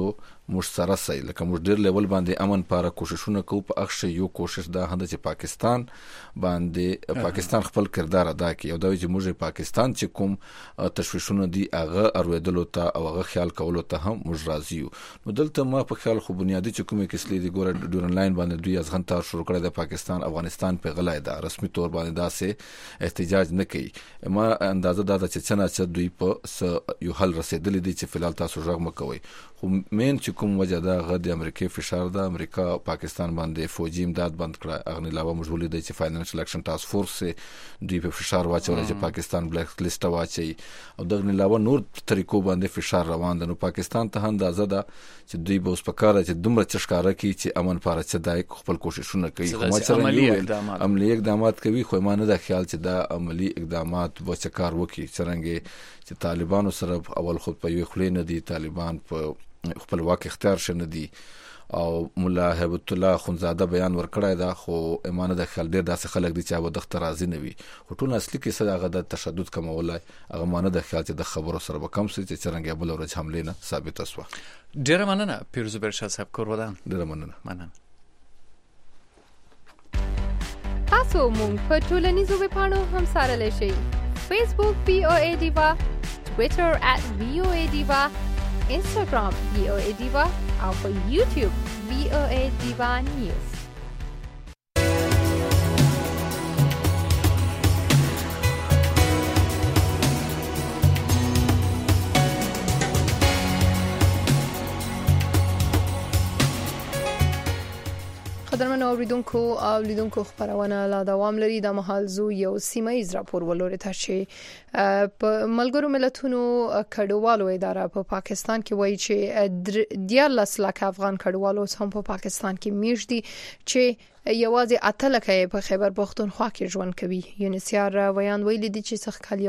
موږ سره سي لکه موږ ډیر لیول باندې امن لپاره کوششونه کوو په اخښ یو کوشش دا هند چې پاکستان باندې پاکستان خپل کردار ادا کوي او دا چې موږ پاکستان چې کوم تشویشونه دي هغه ارویدلو ته او هغه خیال کولو ته هم موږ راضي یو. نو دلته ما په خیال خو بنیادی چې کومه کیسې دي ګوره ډورن لاین باندې دوی از غنتار شروع کړی د پاکستان افغانستان په غلای دا رسمي تور باندې داسې احتجاج نه کوي. ما اندازه دا چې څنګه دوی په یو حل رسیدلی دي چې فلال تاسو ژغ مکوي. خو مین چې کوم وجه دا غد امریکای فشار دا امریکا پاکستان باندې فوجي امداد بند کړه. اغه نه علاوه موږ ولې د فاینانشل اکشن ټاسک فورس دوی په فشار واچول چې پاکستان بلیک لیست واچي او دغه نه علاوه نور طریقو باندې فشار روان دي. نو پاکستان ته اندازه دا چې دوی به اوس په کار چې دومره چشکاره کوي چې امن لپاره چې دای خپل کوششونه کوي. خو ما چې عملی اقدامات کوي خو ما نه د خیال چې دا عملی اقدامات وڅکار وکي څنګه چې طالبانو سره اول خود په یو خلې نه دي طالبان په خپل واک اختیار شنه دي او مولا هیبت الله خونزاده بیان ورکړای دا خو ایمانه د خل ډیر داسې خلک دي چې هغه د اخترازي نه وي. خو ټول اصلي کې څه هغه د تشدد کومولای هغه مانه د خیال چې د خبرو سره به کم سي چې څنګه بل ورځ حمله نه ثابت اسوه. ډیر مننه پیروز برشاد صاحب کور ودان. ډیر مننه. تاسو مونږ په ټولنیزو ویبپاڼو هم سره لشي. فیسبوک VOA Diva, Twitter @VOA Diva, Instagram VOA Diva او په YouTube VOA Diva News. قدرمن اوریدونکو او لیدونکو خبرونه لا دوام لري. د مهال زو یو سیمایي راپور ولوري ته چې په ملګرو ملتونو کډوالو اداره په پاکستان کې وایي چې 10 لک افغان کډوالو هم په پاکستان کې میشتي چې یوازې 8 لک په خیبر پختونخوا کې ژوند کوي. یونیسیار ویان ویلي دي چې څخه کال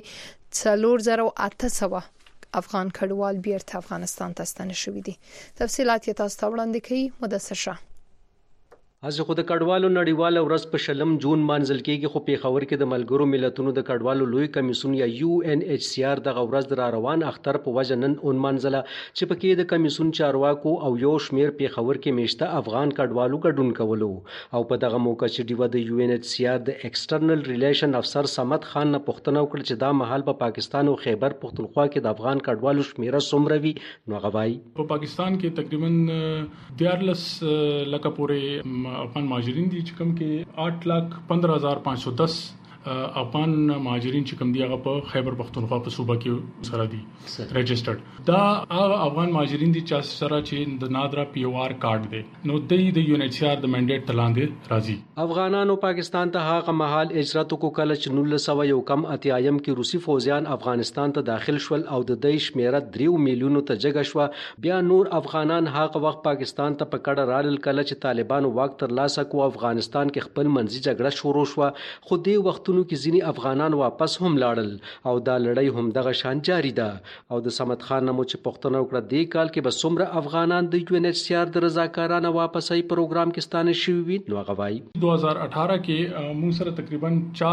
یوازې 4800 افغان کډوال بیرته افغانستان ته ستنه شوي دي. تفصيلات یې تاسو ته وړاندې کوي مدثر شاه. از خو د کډوالو نړیواله ورځ په 20 جون مانځل کېږي خو پیښور کې د ملګرو ملتونو د کډوالو لوی کمیسیون یا UNHCR د غورز را روان اختر په وجه نن اون مانځله چې پکې د کمیسیون چارواکو او یو شمیر پیښور کې میشته افغان کډوالو ګډون کولو او په دغه موقع چې دیو د UNHCR د ایکسټرنل ریلیشن افسر صمد خان نه پوښتنه وکړه چې دا مهال په پاکستان او خیبر پختونخوا کې د افغان کډوالو شمیره څومره وي. نو غوای په پاکستان کې تقریبا 14 لک پورې افغان مهاجرین دي چې کوم کې 8,15,510 افغان مهاجرین چې کوم دي هغه په خیبر پختونخوا په صوبه کې سره دي ريجسترډ. دا هغه افغان مهاجرین دي چې سره چې د نادرا POR کارت دی نو د UNHCR د منډیټ تلاندې راځي. افغانانو پاکستان ته هغه محل اجرت کو کله چې 1901 کې روسي فوجیان افغانستان ته داخل شول او د دې شمیره 3 میلیونو ته جګ شو. بیا نور افغانان هغه وخت پاکستان ته پکړه رال کله چې طالبانو واک تر لاسه کو افغانستان کې خپل منځي جګړه شروع شو. خو دې وخت کې ځینی افغانان واپس هم لاړل او دا لړۍ هم دغه شان جاری ده. او د صمد خان نمو چې پښتنه وکړه د کال کې به څومره افغانان د UNHCR د رضاکارانه واپسۍ پروګرام کې ستانه شوي نو غوای 2018 کې موږ سره تقریبا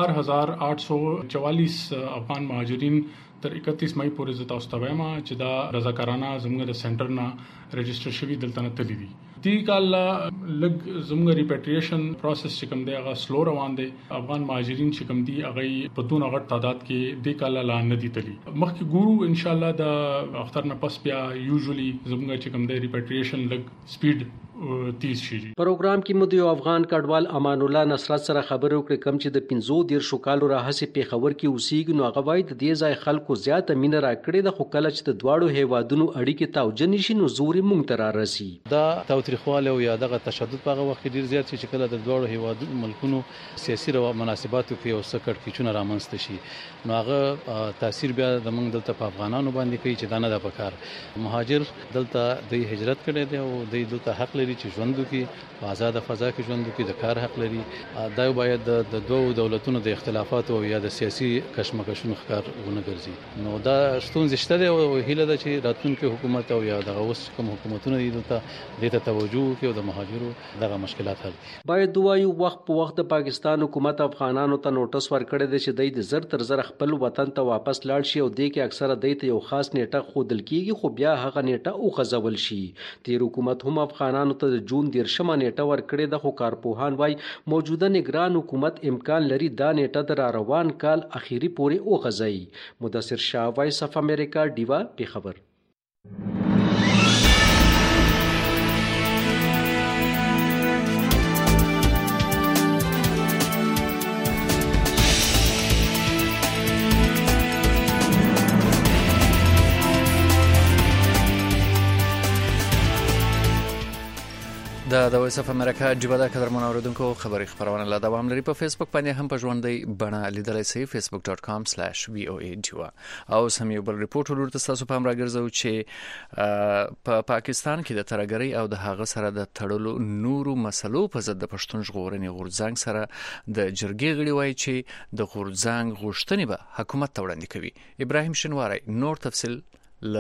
4844 افغان مهاجرین تر 31 مئی پورې زتا واستویم چې دا رضاکارانه زموږ د سنټر نه ريجستره شوی دلته نه تللی دي. دی کال لګ زموږ ریپیټریشن پروسس چې کوم دی هغه سلو روان دی. افغان مهاجرین چې کوم دي هغه په دون غټ تعداد کې دی کال لا نه دي تللی. مخکې ګورو ان شاء الله د اختر نه پس بیا یوزولي زموږ چې کوم دی ریپیټریشن لګ سپیډ 30 شي. پروګرام کې مو د افغان کډوال امان الله نصرت سره خبرو کړې کم چې د 15 کالو راهسي پیښور کې اوسېږي نو هغه وایي د دې ځای خلکو زیاته مینه راکړې د خو کله چې د دواړو هیوادونو اړیکې توجه نشي نو زوري مونږ ته را رسي. دا تاوتریخواله او یا دغه تشدد په وخت کې ډیر زیات چې کله د دواړو هیوادونو ملکونو سیاسي مناسباتو کې او سکړ کیچونه رامنځته شي نو هغه تاثیر بیا د موږ دلته په افغانانو باندې کوي چې دا نه د پکار مهاجر دلته د هجرت کړي دي او د دلته حق لري لري چې ژوند وکړي په آزاد فضا کې ژوند وکړي، د کار حق لري. دا باید د دوه دولتونو د اختلافاتو او یا د سیاسي کشمکشونو ښکار ونه ګرځي. نو دا ستونزې شته دی او هیله ده چې راتلونکي حکومت او یا دغه اوس کوم حکومتونه دي دې ته توجه وکړي او د مهاجرو دغه مشکلات حل کړي. باید دوایو وخت په وخت د پاکستان حکومت افغانانو ته نوټس ورکړی دی چې دوی د زر تر زر خپل وطن ته واپس لاړ شي او دې کې اکثره دوی ته یو خاص نیټه ښودل کیږي، خو بیا هغه نیټه وغځول شي. تیر حکومت هم افغانانو ته د جون 13 نیټه ورکړې ده، خو کارپوهان وایي موجوده نگران حکومت امکان لري دا نیټه د روان کال اخیری پورې وغځوي. مدثر شاه، وایس اف امریکا، ډیوا، پیښور. د وایس اف امریکا ډیوا د قدرمن اوریدونکو خبري خبرونه لا دوام لري. په فیسبوک باندې هم په ژوندۍ بڼه لیدلای شئ facebook.com/voa ډیوا. او سم یو بل ریپورت ورته تاسو په امر راګرځو چې په پاکستان کې د ترګری او د هغه سره د تړلو نورو مسلو په ضد د پښتون ژغورنې غورځنګ سره د جرګې غړي وایي چې د غورځنګ غوښتنې به حکومت ته وړاندې کوي. ابراهیم شنواری نور تفصیل ل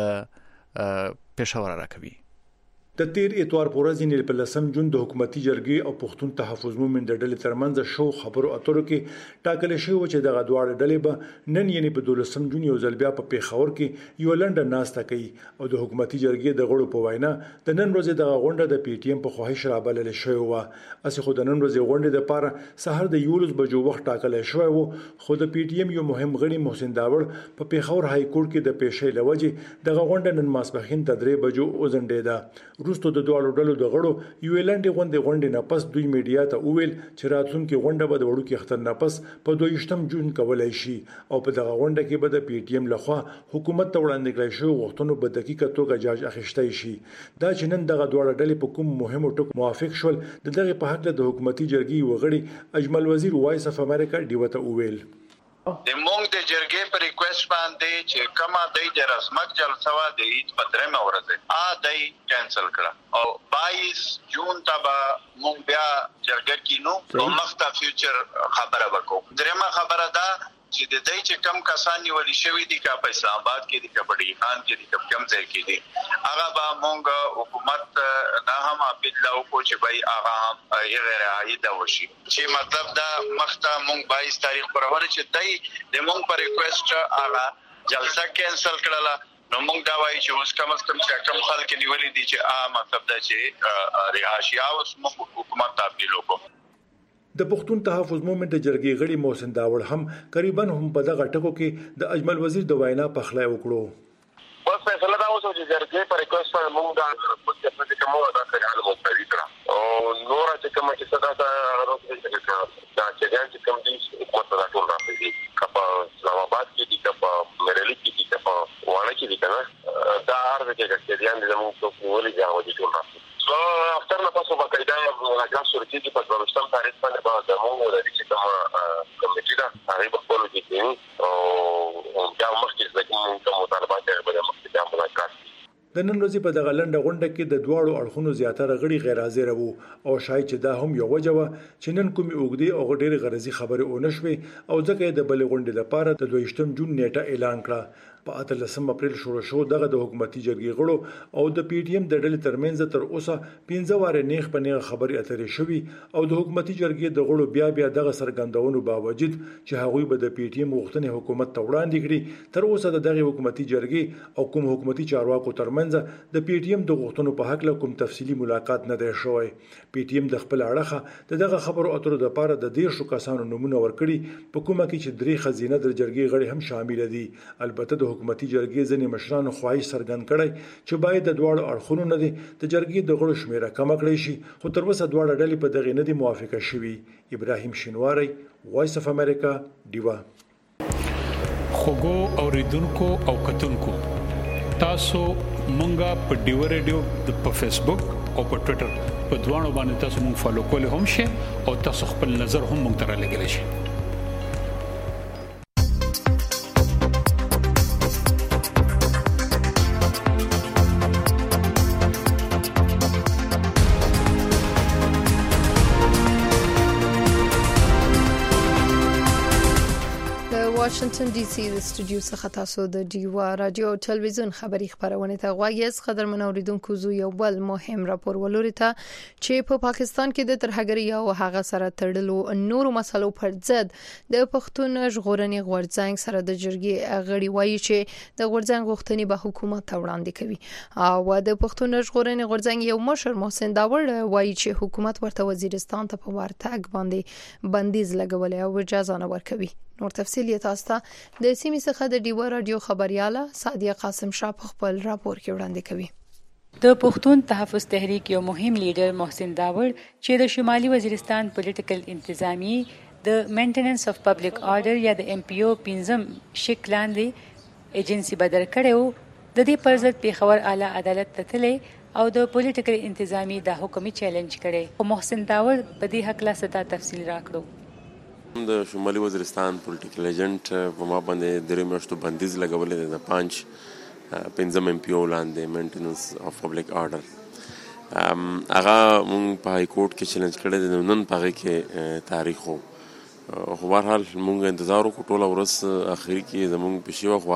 پېښور راکوي. د تیر اتوار پورز نه په 10 جون د حکومتي جرګې او پښتون تحفظ مومن د ډلې ترمنځ شو خبرو اترو کې ټاکل شوی چې دغه دواړه ډلې به نن یعنی په 12 جون یو ځل بیا په پیښور کې یو لنډه ناسته کوي او د حکومتي جرګې د غړو په وینا د نن ورځې دغه غونډه د پی ټی ایم په خواهش رابلل شوی و. اسې خو د نن ورځې غونډې د پاره سحر د 11 بجو وخت ټاکل شوی و، خو د پی ټی ایم یو مهم غړي محسن داوړ په پیښور های کورټ کې د پیښې لوجه دغه غونډه نن ماسپخین ته 3 بجو وزنډېده. روستو د دوه ډلو د غړو یو لاندې غونډې نه پس دوی میډیا ته وویل چې راتلونکي غونډه به د وړو کې اختر نه پس په 22 جون کولای شي او په دغه غونډه کې به د پی ټی ایم لخوا حکومت ته وړاندې کړی شو غوښتنو په دقیقه توګه جاج اخیستای شي. دا چې نن دغه دوه ډلې په کوم مهمو ټکو موافق شول دغه په حق د حکومتي جرګې وغړي اجمل وزیر وایس اف امریکا ډیوا ته وویل د مونږ د جرګې پر ریکوست باندې چې کما د رسمت جلسه وا د عید په درېمه ورځ دای کینسل کړه او 22 جون ته به مونږ بیا جرګه کینو او مخته فیوچر خبره وکړو. درېمه خبره ده چې د دې چې کم کسان نیول شوی دي کا په اسلام آباد کې دي کبډی خان کې دي کم ځای کې دي هغه به مونږ حکومت نه هم اپیل وکړو چې بای هغه هم غیر عاید وشي چې مطلب دا مخته مونږ 22 تاریخ پر ور چې دای د مونږ پر ریکوست هغه جلسه کینسل کړله. نو مونږ دا وایي چې اوس کم از کم چې کم خلک نیولې دي چې مطلب دا چې رهاشي او حکومت ته اپیل وکړو. د پښتون تحفظ مومن د جرګې غړي محسن داوړ هم قریبا هم په دغه ټکو کې د اجمل وزیر د وینا په خلای وکړو. بس فیصله دا اوس چې جرګې پر ریکوست پر موږ دا چې کومه دا کړه مستری کړه او نور چې کومه چې دا چې کوم دي حکومت دا ټول راځي کپا اسلام آباد کې دي کپا مرلی کې دي کپا وانه کې دي کنه دا ارزه کې چې دي ان زموږ څو ولې ځاو دي ټول راځي. سو افتر نه پاسو باقاعده راځم سورتي کې په 12 تاریخ باندې به زموږ د دې چې کومه کمیټه ده هغه په خپل کې دي او بیا مخکې د کوم مطالبات به مخکې د ملاقات د نن ورځې په دغه لنډه غونډه کې د دواړو اړخونو زیاتره غړي غیر حاضر وو او شاید چې دا هم یو وجه و چې نن کومي اوګدي او ډېر غرضی خبره ونه شوي او ځکه د بل غونډې لپاره د 22 جون نیټه اعلان کړه. په 13 اپریل شروع شو دغه د حکومتي جرګې غړو او د پی ټی ایم د ډلې ترمنځ تر اوسه 15 واره نیغ په نیغه خبري اترې شوې او د حکومتي جرګې د غړو بیا دغه سرګندونو باوجود چې هغوی به د پی ټی ایم غوښتنې حکومت ته وړاندې کړي تر اوسه دغه حکومتي جرګې او کوم حکومتي چارواکو ترمنځ د پی ټی ایم د غوښتنو په حق له کوم تفصیلی ملاقات نه دی شوی. پی ټی ایم د خپل اړخه دغه خبرو اترو د پاره د 10 کسانو نمونه ورکړي په کومه کې چې 3 خزینه د جرګې غړي هم شامل دي. البته د حکومتي جرګې ځنې مشرانو خواهش څرګند کړي چې باید د دواړو اړخونو نه دي د جرګې د غړو شمیره کم کړي شي خو تر اوسه دواړه ډلې په دغه نه دي موافقه شوي. ابراهیم شینواری وایس اف امریکا ډیوا. خوګو اوریدونکو او کتونکو تاسو مونږه په ډیو ریډیو په فیسبوک او په ټوئیټر په دوانو باندې تاسو مونږ فالو کولی هم شئ او تاسو خپل نظر هم مونږ ته رالیږلی شئ. واشنگټن ډي سي د استودیو څخه تاسو د ډیوا رادیو او ټلویزیون خبری خبرونه ته غواړئ. قدرمن اوریدونکو زو یو بل مهم راپور ولوري ته چې په پاکستان کې د ترهګرۍ او هغه سره تړلو نورو مسلو پر ضد د پښتون ژغورنې غورځنګ سره د جرګې غړي وایي چې د غورځنګ غوښتنې به حکومت ته وړاندې کوي. او د پښتون ژغورنې غورځنګ یو مشر محسن داوړ وایي چې حکومت ورته وزیرستان ته په ورتګ باندې بندیز لګولې او اجازه نه ورکوي. نور تفصیل یې تاسو ته د سیمې څخه د ډیوا رادیو خبرياله سادیه قاسم شاه په خپل راپور کې وړاندې کوي. د پښتون تحفظ تحریک یو مهم لیډر محسن داوړ چې د شمالي وزیرستان پولیټیکل انتظامی د مینټیننس اف پبلک آرډر یا د MPO 15 شکلاندې ایجنسی بدر کړو د دې پر ضد پیښور اعلی عدالت ته تللی او د پولیټیکل انتظامی د حکومي چیلنج کړي. محسن داوړ په دې حق لا ستاسو تفصیل راکړو. د شمالي وزیرستان پولیټیکل ایجنټ په ما باندې درې میاشتو بندیز لګولې د 5 MPO لاندې مینټیننس اف پبلک آرډر هغه مونږ په های کورټ کې چیلنج کړی دی. نن په هغې کې تاریخ خو بهرحال مونږ انتظار وکړو ټوله ورځ اخري کې زمونږ پیشي وه خو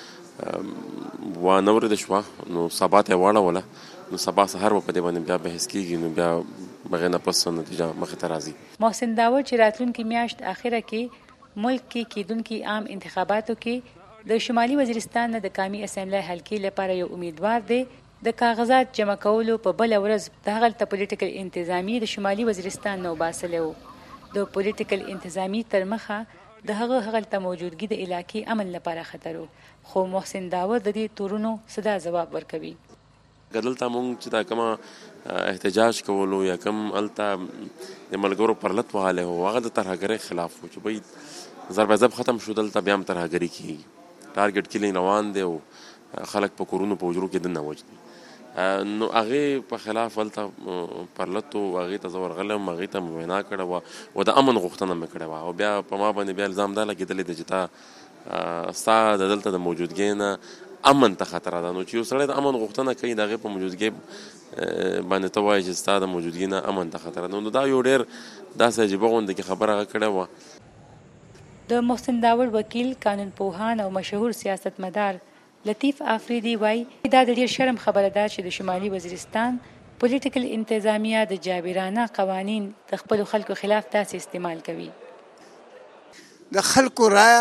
هغه وانه ورېده شوه نو سبا ته یې واړوله نو سبا سهار به په دې باندې بیا بحث کېږي نو بیا بغیر نه پس نتیجه مخې ته راځي. محسن داوړ چې راتلونکي میاشت اخره کې ملک کې کېدونکي عام انتخاباتو کې د شمالي وزیرستان نه د قومي اسمبلی حلقې لپاره یو امیدوار دی. د کاغذات جمع کولو په بل ورځ د هغه پولیټیکل انتظامی د شمالي وزیرستان نو باسلو د پولیټیکل انتظامی تر مخه د هغه ته موجودګي د علاقې امن لپاره خطر خو محسن داوړ د دې تورونو صدا جواب ورکوي. دلته مونږ چې دا کومه احتجاج کولو یا کوم الته د ملګرو پرلط وهاله هو هغه د ترهګرۍ خلاف و چې بای ضرب ضرب ختم شو دلته بیا هم ترهګرۍ کیږي. ټارګټ کلینګ روان دی او خلک په کورونو په حجرو کې دننه وجدي نو هغه په خلاف الته پرلط هغه ته زور غلم هغه ته وینا کړه او د امن غوښتنه مې کړه او بیا په ما باندې بیا الزام دا لګیدل د جتا ستا دلته د موجودګۍ نه امن ته خطر ده. نو چې یو سړی د امن غوښتنه کوي دغه په موجودګۍ باندې ته وایي چې ستا د موجودګۍ نه امن ته خطر ده نو دا یو ډېر داسې عجیبه غونډه کې خبره هغه کړې وه. د محسن داوړ وکیل قانون پوهان او مشهور سیاستمدار لطیف آفریدي وایي دا د ډېر شرم خبره ده چې د شمالي وزیرستان پولیټیکل انتظامیه د جابرانه قوانین د خپل خلکو خلاف داسې استعمال کوي. د خلکو رایه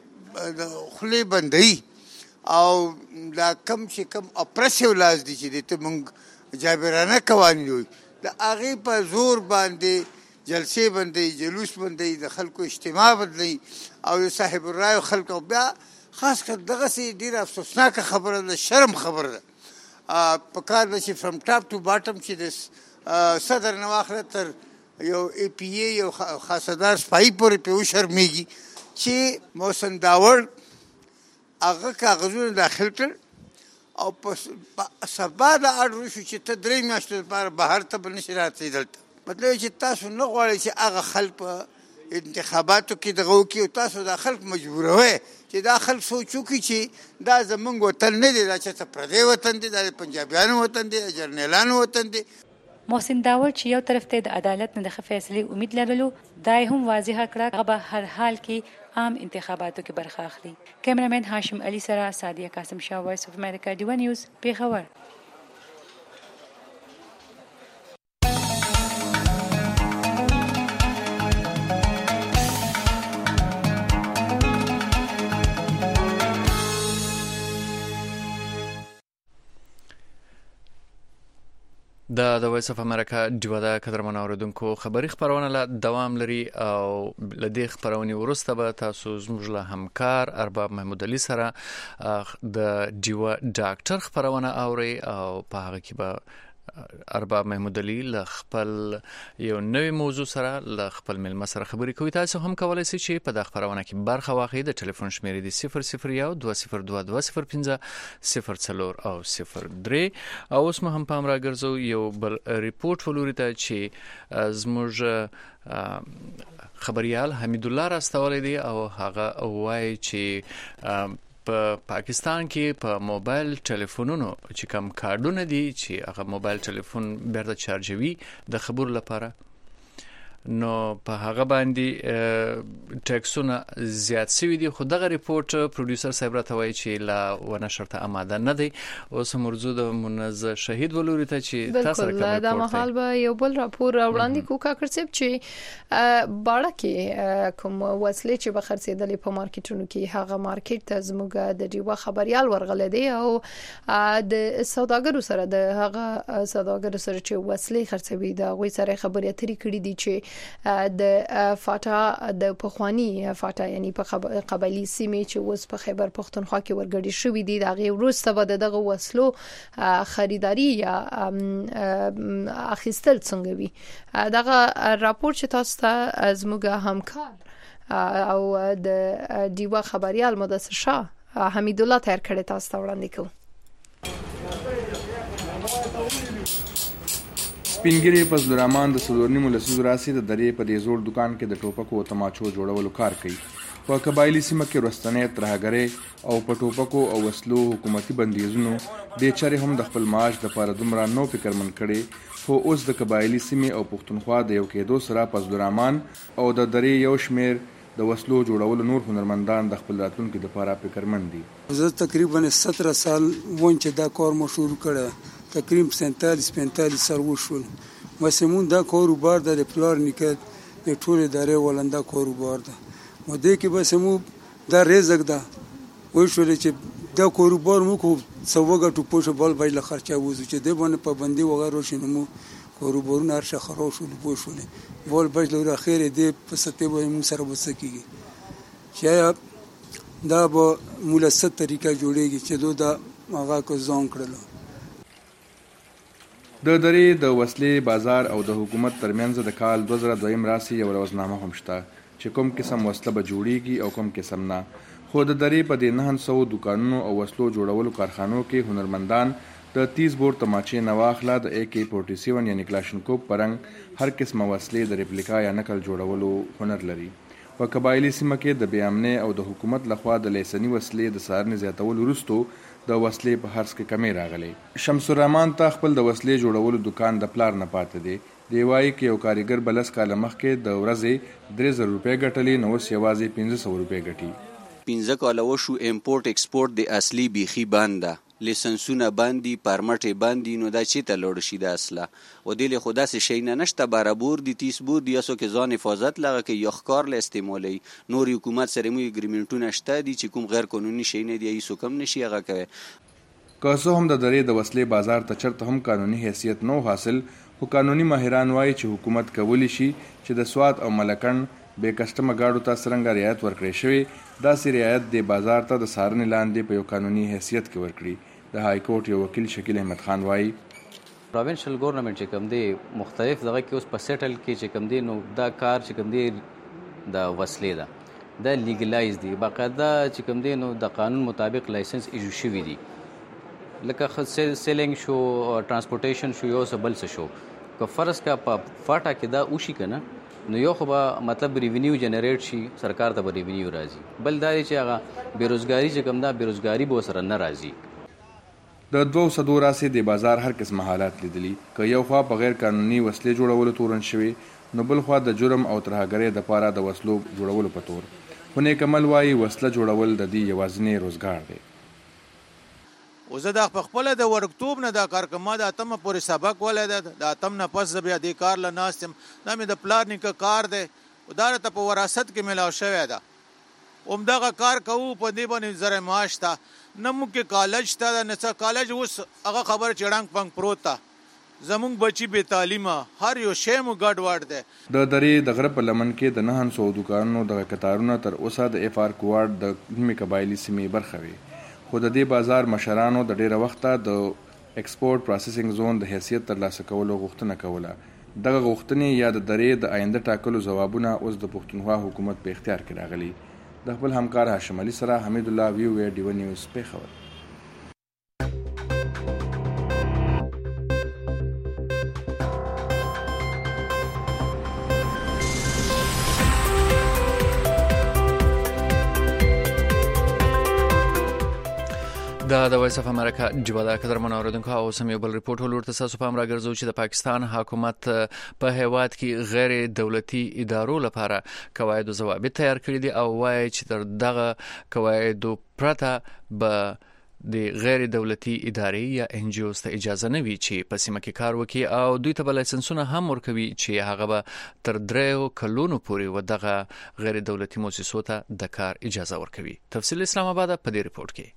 خولې بندوي او دا کم چې کم اپریسیو لاز دي چې ته مونږ جابرانه قوانین وي د هغې په زور باندې جلسې بندوي جلوس بندوي د خلکو اجتماع بدلوي او د صاحب الرایو خلکو بیا خاص کر دغسې ډېره افسوسناکه خبره ده شرم خبره ده. په کار ده چې فرم ټاپ ټو باټم چې د صدر نه واخله تر یو APA یو خاصدار سپایي پورې پې وشرمېږي چې محسن داوړ هغه کاغذونه داخل کړل او په سبا د اډر شو چې ته 3 میاشتو لپاره بهر ته به نشي راتلی. دلته مطلب چې تاسو نه غواړئ چې هغه خلک په انتخاباتو کې دغه وکړي او تاسو دا خلک مجبوروئ چې دا خلک سوچ وکړي چې دا زمونږ وطن نه دی دا چې ته پردی وطن دی دا د پنجابیانو وطن دی د جرنیلانو وطن دی. محسن داوړ چې یو طرف ته د عدالت نه د فیصلې امید لرلو دا هم واضحه کړه هغه به هر حال کې عام انتخاباتو کې برخه اخلي. کیمرامین هاشم علي سره سادیه قاسم شاه وایس اف امریکا ډیوا نیوز پیښور. د وایس اف امریکا ډیوا د قدرمن اوریدونکو خبری خبرونه له دوام لري او لدې خبرونه ورسته به تاسو زموږ له همکار ارباب محمود علي سره د ډیوا ډاکټر خبرونه اوري او په هغه کې به ارباب محمود علي له خپل یو نوې موضوع سره له خپل ملما سره خبرې کوي. تاسو هم کولای شئ چې په دغه خبرونه کې برخه واخلئ. د ټلیفون شمیرې د 0012022040 او 03 او اوس هم پام راګرځو یو بل ریپورت ولوري ته چې زموږ خبريال حمید الله راستولې دي او هغه وایي چې په پاکستان کې په موبایل ټلیفونونو چې کوم کارډونه دي چې هغه موبایل ټلیفون بیرته چارجوي د خبرو لپاره نو په هغه باندې ټیکسونه زیات شوي دي. خو دغه ریپورت پروډوسر صاحب راته وایي چې لا ونه شرطه آماده نه دی. اوس موضوع د منزه شهید ولوري ته چې تاسو راکوي دا مهال به یو بل راپور وړاندې کو کاکړ صاحب چې باړه کې کوم وسلې چې به خرڅېدلې په مارکیټونو کې هغه مارکیټ ته زموږ د ډیوا خبريال ورغله دی او د سوداګرو سره د هغه سوداګرو سره چې وسلې خرڅوي دا غوي سره خبرې اترې کړې دي چې د فاټا د پخوانی فاټا یعنی په قبایلی سیمې چې اوس په خیبر پختونخوا کې ورګړي شوې دي دا غي وروسته به دغه وسلو خریداري یا اخیستل څنګه وي. دغه راپور چې تاسو ته زموږ همکار او د ډیوا خبريال مدثر شاه حمید الله تیر کړی تاسو ته وړاندې کوم. سپینګری فضلالرحمن د سلورنیمو لسیزو راسي د درې په دې زوړ دکان کې د ټوپکو او تماچو جوړولو کار کوي. په قبایلی سیمه کې رستنې ترهګرې او په ټوپکو او وسلو حکومتي بندیزونو بیچاره هم د خپل معاش د لپاره دومره نو فکرمن کړي. خو اوس د قبایلی سیمه او پښتونخوا د یو کېدو سره فضلالرحمن او د درې یو شمیر د وسلو جوړولو نور هنرمندان د خپل راتلونکو لپاره فکرمن دي. زه تقریبا 17 سال وونچ دا کار مو شروع کړه. تقریبا 45 سال وشول. مسمون دا کاروبار د پلار نیکه د ټول ادارې ولنده کاروبار ده. مو دې کې به سمو دا رزق ده. وشول چې دا کاروبار مو کو څوګه ټوپوشه بل بل خرچه وځي چې د باندې پابندي وغیرہ شنو کاروبارونه هر څه خراب شول پوښول. بول بل له اخر دې په سته به مو سره وسکیږي. چې دا به مولسه طریقه جوړیږي چې دا هغه کو ځان کړل. د درې د وسلې بازار او د حکومت ترمنځ د کال 2002 راسي یو روزنامه هم شته چې کوم قسم وسله به جوړیږي او کوم قسم نه. خو د درې په دې 900 دکانونو او وسلو جوړولو کارخانو کې هنرمندان د 30 بور تماچې نواخله د AK-47 یعنی کلاشنکوف پرنګ هر قسمه وسلې د ریپلیکا یا نقل جوړولو هنر لري. په قبایلی سیمه کې د بیامنه او د حکومت لخوا د لیسنی وسلې د سارنې زیاتول وروسته د وسلې په هرڅ کې کمی راغلی. شمس الرحمن ته خپل د وسلې جوړولو دکان د پلار نه پاتې دی. دی وايي کې یو کاریګر بلس کاله مخکې د ورځې 3000 روپۍ ګټلې نو اوس یوازې 1500 روپۍ ګټي. 15 کاله وشو امپورټ ایکسپورټ د اصلي بيخي بانده لیسنسونه باندې پرمټ باندې نو دا چې ته لوړ شي د اصله او دله خدا سه شي نه نشته برابر دي 30 بور دي اسو کې ځان حفاظت لغه کې یو ښکار له استعمالي نور حکومت سره مو اګریمنټونه شته دي چې کوم غیر قانوني شي نه دی ایسو کم نشي هغه کوي. که هم د درې د وسلې بازار ته چرته هم قانوني حیثیت نو حاصل خو قانوني ماهران وایي چې حکومت کولی شي چې د سواد او ملکن به کسٹمر گاډو ته څنګه رعایت ورکړي شوی دا سری رعایت د بازار ته د سارنې لاندې په یو قانوني حیثیت کې ورکړي. د های کورټ یو وکیل شکیل احمد خان وایي پروینشل ګورنمنت چې کوم دی مختلف دغه کې اوس په سیټل کې چې کوم دی نو دا کار چې کوم دی د وسلې ده د لیګلایز دی باقاعده چې کوم دی نو د قانون مطابق لایسنس ایشو شوی دی لکه سیلینګ شو ترانسپورټیشن شو یو سبل څه شو که فرض کا په فاټا کې دا اوشي کنه نو یو خو به مطلب ریوینیو جنریټ شي سرکار ته به ریوینیو راځي بل دا چې هغه بیروزګاری چې کوم دا بیروزګاری به سره نه راځي. د 200 راسي د بازار هر قسم حالات لیدلی که یو خوا په غیر قانوني وسلې جوړولو تورن شوی نو بل خوا د جرم او ترهګرۍ د پاره د وسلو جوړولو په تور. خو نه کمل وایي وسله جوړول د دې یوازینی روزګار دی. وزه د خپل د ورکتوب نه د کارکما د اتم پورې سبق ولید د اتم نه پس بیا د کار ل ناستم دا مې د پلانینګ کار دی اداره ته په وراثت کې ملاو شوی دا اومدغه کار کوو په دې باندې زره معاش تا نمو کې کالج ته نه څه کالج اوس هغه خبر چړنګ پنګ پروت تا زمونږ بچي به تعلیمه هر یو شی مو ګډ وډ ده. د درې د غره په لمن کې د 900 دکانونو د قطارونو تر اوسه د اف ار کوارډ د نیمه قبایلی سیمې برخه وي خو د دې بازار مشرانو د ډیره وخته د ایکسپورټ پروسیسینګ زون د حیثیت ترلاسه کولو غوښتنه کوله. دغه غوښتنې یا د درې د آینده ټاکلو ځوابونه اوس د پښتونخوا حکومت په اختیار کې راغلي. د خپل همکار هاشم علي سره حمید الله ویو ډیو نیوز پیښور. د وایس اف امریکا جوړه کډر منوردونکو او سم یو بل ریپورت ولورته تاسو په امر غرضو چې د پاکستان حکومت په هیواد کې غیر دولتي ادارو لپاره قواعد او ضوابط تیار کړي دي او وايي چې تر دغه قواعد پرته به د غیر دولتي ادارې یا ان جی اوز ته اجازه نه وي چې په سیمه کې کار وکړي او دوی ته لایسنسونه هم ورکوي چې هغه به تر 3 کلونو پورې ودغه غیر دولتي مؤسسو ته د کار اجازه ورکوي. تفصیل اسلام آباد په دې ریپورت کې.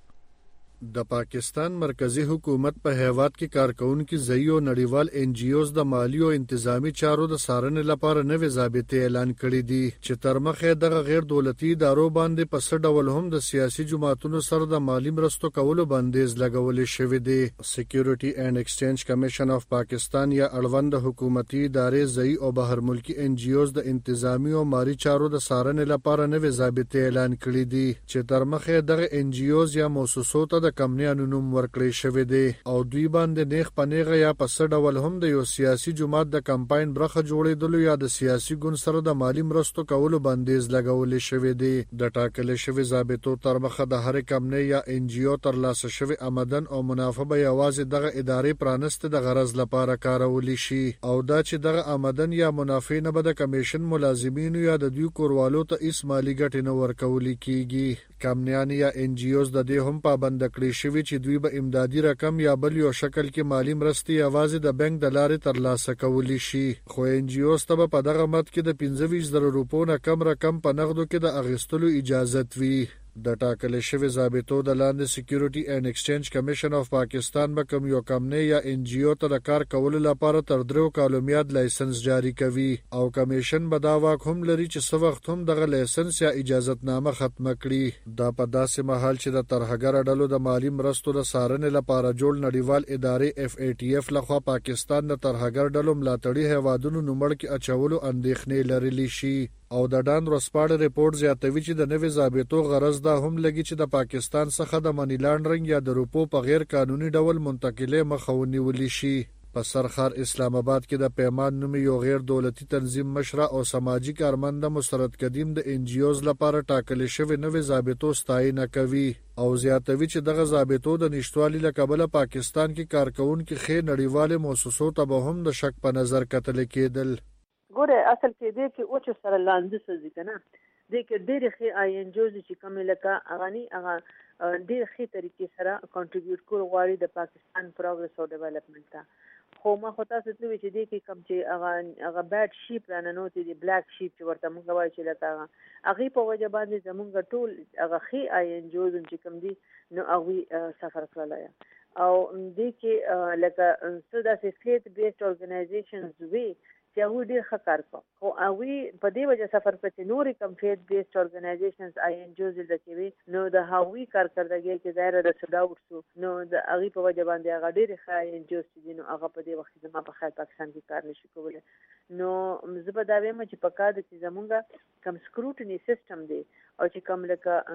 د پاکستان مرکزی حکومت په هیواد کې کارکونکو ځای او نړیوال ان جی اوز د مالی او انتظامی چارو د څارنې لپاره نوې ضابطې اعلان کړې دي چې تر مخه دغه غیر دولتي ادارو باندې په څه ډول هم د سیاسي جماعتونو سره د مالی مرستو کولو بندیز لګولې شوې دي. سکیورټي اینڈ ایکسچینج کمیشن اف پاکستان یا اړوند حکومتي ادارې ځای او بهر ملکی ان جی اوز د انتظامی او مالی چارو د څارنې لپاره نوې ضابطې اعلان کړې دي چې تر مخه دغه ان جی اوز یا مؤسسو ته د کمپنیانو نوم ورکړی شوی دی او دوی باندې نیغ پنیغه یا په څه ډول هم د یو سیاسي جماعت د کمپاین برخه جوړېدلو یا د سیاسي ګوند سره د مالی مرستو کولو بندیز لګولې شوی دی. د ټاکل شوی ضابطو تر مخه د هر کمپنی یا ان جی او تر لاسه شوی آمدن او منافع به یوازې دغه ادارې پرانست د غرض لپاره کارول شي او دا چې دغه آمدن یا منافع نه به د کمیشن ملازمینو یا د دوی کوروالو ته هیڅ مالی ګټه نه ورکول کیږي. کمپنیان یا ان جی اوز د دې هم پابند کړی شوی چې دوی به امدادي رقم یا بل یو شکل کې مالی مرستې یوازې د بانک د لارې ترلاسه کولی شي خو ان جی اوز ته په دغه مد کې د 25,000 روپو نه کم رقم په نغدو کې د اغستلو اجازه وي. د ټاکل شوی ضابطو د لاندې سکیورټي اینڈ ایکسچینج کمیشن اف پاکستان به کوم یو کمپنی یا ان جی او ته د کار کولو لپاره تر 3 کالو میاد لایسنس جاری کوي او کمیشن به دا واک هم لري چې څو وخت هم دغه لایسنس یا اجازهتنامه ختمه کړي. دا په داسې مهال چې د ترهګر ډلو د مالی مرستو د څارنې لپاره جوړ نړیوال ادارې اف ای ټی اف لخوا پاکستان د ترهګر ډلو ملاتړي هیوادونو نومړ کې اچولو اندېښنې لرلې شي او د ډان روسپاډ ریپورت زیاتوي چې د نوې ضابطو غرض دا هم لګي چې د پاکستان څخه د منی لانډرینګ یا د روپو په غیر قانوني ډول منتقلې مخه ونیول شي. په سرخار اسلام آباد کې د پیمان نومي یو غیر دولتي تنظیم مشره او سماجی کارمند مسترد قدیم د ان جی اوز لپاره ټاکل شوی نوې ضابطو ستاینه کوي او زیاتوي چې دغه ضابطو د نشټوالي لکبله پاکستان کې کارکونکو خې نړیواله مؤسسو ته به هم د شک په نظر کتل کېدل. ګوره اصل کې دې کې او چې سره لاندې سوزي کنه دې کې ډېر ښه آی ان جی اوز چې کوم لکه اغانی هغه ډېر ښه طریقې سره کنټریبیوټ کول غواړي د پاکستان پروګرس او ډیولپمنٹ ته خو ما خو تاسو ته وی چې دې کې کوم چې هغه بیډ شیپ راننوتي دي بلیک شیپ چې ورته موږ وایو چې لکه هغه په وجه باندې زمونږ ټول هغه ښه آی ان جی اوز چې کوم دي نو هغه سفر کړل او دې کې لکه څه داسې فیت بیسډ اورګنایزیشنز وی چې هغه ډېر ښه کار کوي خو هغوی په دې وجه سفر کړي نورې کم فیت بیسډ اورګنایزیشنز آی ان جی اوز د کوي نو د هغوی کارکردګي کې ظاهره د سډاوټ سو نو د هغې په وجه باندې هغه ډېرې ښه آی ان جی اوز چې دي نو هغه په دې وخت کې زما په خیال پاکستان کې کار نشي کولی. نو زه به دا وایم چې په کار ده چې زمونږ کم سکروټني سیسټم دی او چې کم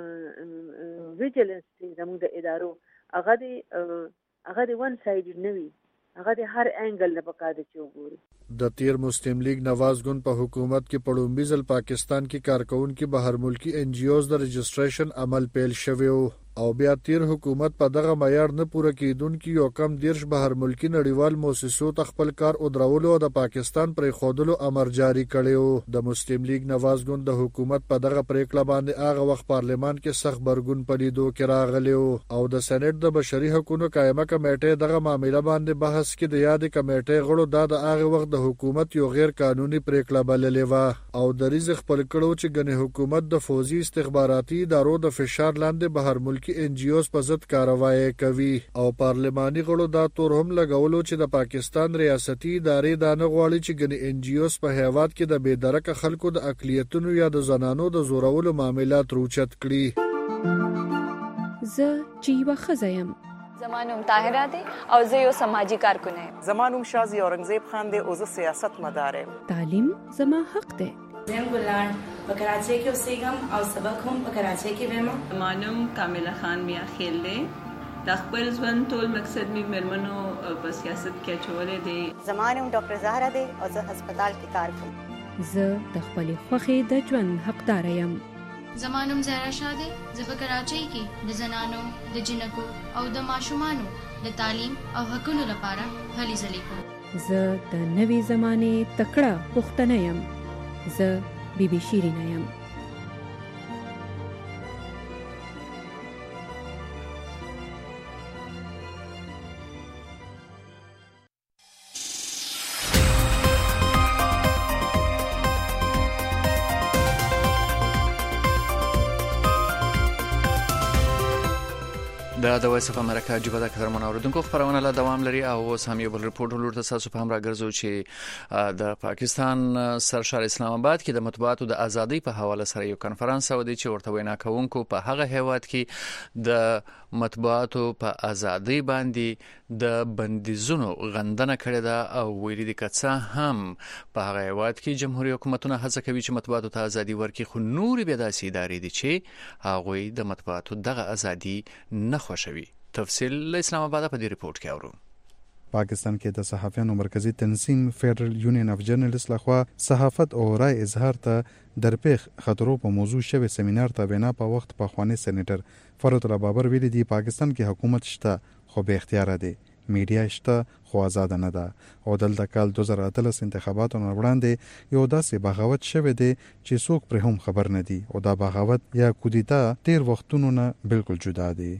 لکه ویجیلنس دی زمونږ د ادارو هغه د ون سایډ نه وي هغه د هر انګل نه پکاده چې وګوري. د تیر مسلم لیگ نواز ګوند په حکومت کې پړومبي ځل پاکستان کې کارکونکو بهر ملکی ان جی اوز د رجسټریشن عمل پیل شوی او بیا تیر حکومت په دغه معیار نه پوره کیدونکو یو کم 10 بهر ملکی نړیوال مؤسسو ته خپل کار او درولو د پاکستان پر خودلو امر جاری کړیو. د مسلم لیگ نواز ګوند د حکومت په دغه پریکړه باندې هغه وخت پارلیمان کې سخت برګون پلیدو کې راغلیو او د سېنات د بشري حقوقو قائمه کمیټه دغه معاملې باندې بحث کې د یاد کمیټه غړو د هغه وخت د حکومت یو غیر قانوني پریکړه بللې و او د ریزق خپل کړو چې غنه حکومت د فوزي استخباراتي ادارو د فشار لاندې بهر ملکی کې ان جی اوز په ضد کاروایی کوي او پارلماني غړو دا تور هم لګولو چې د پاکستان ریاستي ادارې دا نه غواړي چې ګنې ان جی اوز په هیواد کې د بې درکه خلکو د اقلیتونو یا د زنانو د زورولو معاملات روچت کړي. زه چې یوه ښځه یم. زما نوم طاهره دی او زه یو سماجی کارکونه یم. زما نوم شازي اورنګزیب خان دی او زه سیاست مدار یم. تعلیم زما حق دی. زم ګلان په کراچۍ کې اوسېږم او سبق هم په کراچۍ کې وایم. زما نوم کامله خان میا خیل دی. د خپل ژوند ټول مقصد می مېرمنو په سیاست کې اچولې دی. زما نوم ډاکټر زهرا دی او زه هسپتال کې کار کوم. زه د خپلې خوښې د ژوند حقدار یم. زمانم زهرا شاه دی، زه په کراچۍ کې د زنانو، د جنکو او د ماشومانو د تعلیم او حقونو لپاره هلې ځلې کوم. زه د نوې زمانې تکړه پښتنه یم. زه بیبي شیرینه یم. د وایس اف امریکا جبه د قدرمن اوریدونکو خبرونه لا دوام لري او اوس هم یو بل رپورټ ولر تاسو په هم راګرځو چې د پاکستان سرشار اسلام آباد کې د مطبوعاتو د ازادۍ په حواله سره یو کانفرنس ودی چې ورته وینا کوونکو په هغه هیواد کې د مطبوعاتو په ازادۍ باندې د بندیزونو غندنه کړې ده او ویلي دي چې هم په هغه هیواد کې جمهوریت حکومتونه هڅه کوي چې مطبوعاتو ته ازادي ورکړي، خو نور به داسې ادارې دي چې هغه د مطبوعاتو دغه ازادي نه خوښوي. تفصیل اسلام آباد په دې رپورت کې اورو. پاکستان کې د صحافیانو مرکزی تنظیم فیډرل یونین اف جرنالست لخوا صحافت او رائے اظهار ته درپیښ خطرو په موضوع شوی سیمینار ته وینا په وخت په خوانی سېنیټر فرات الله بابر ویلي دی پاکستان کې حکومت شته خو به اختیار دی، میډیا شته خو آزاد نه ده او دلته کال 2013 انتخاباتو نه وړاندې یو داسې بغاوت شوی دی چې څوک پر هم خبر نه دی او دا بغاوت یا کودتا تیر وختونو نه بالکل جدا دی.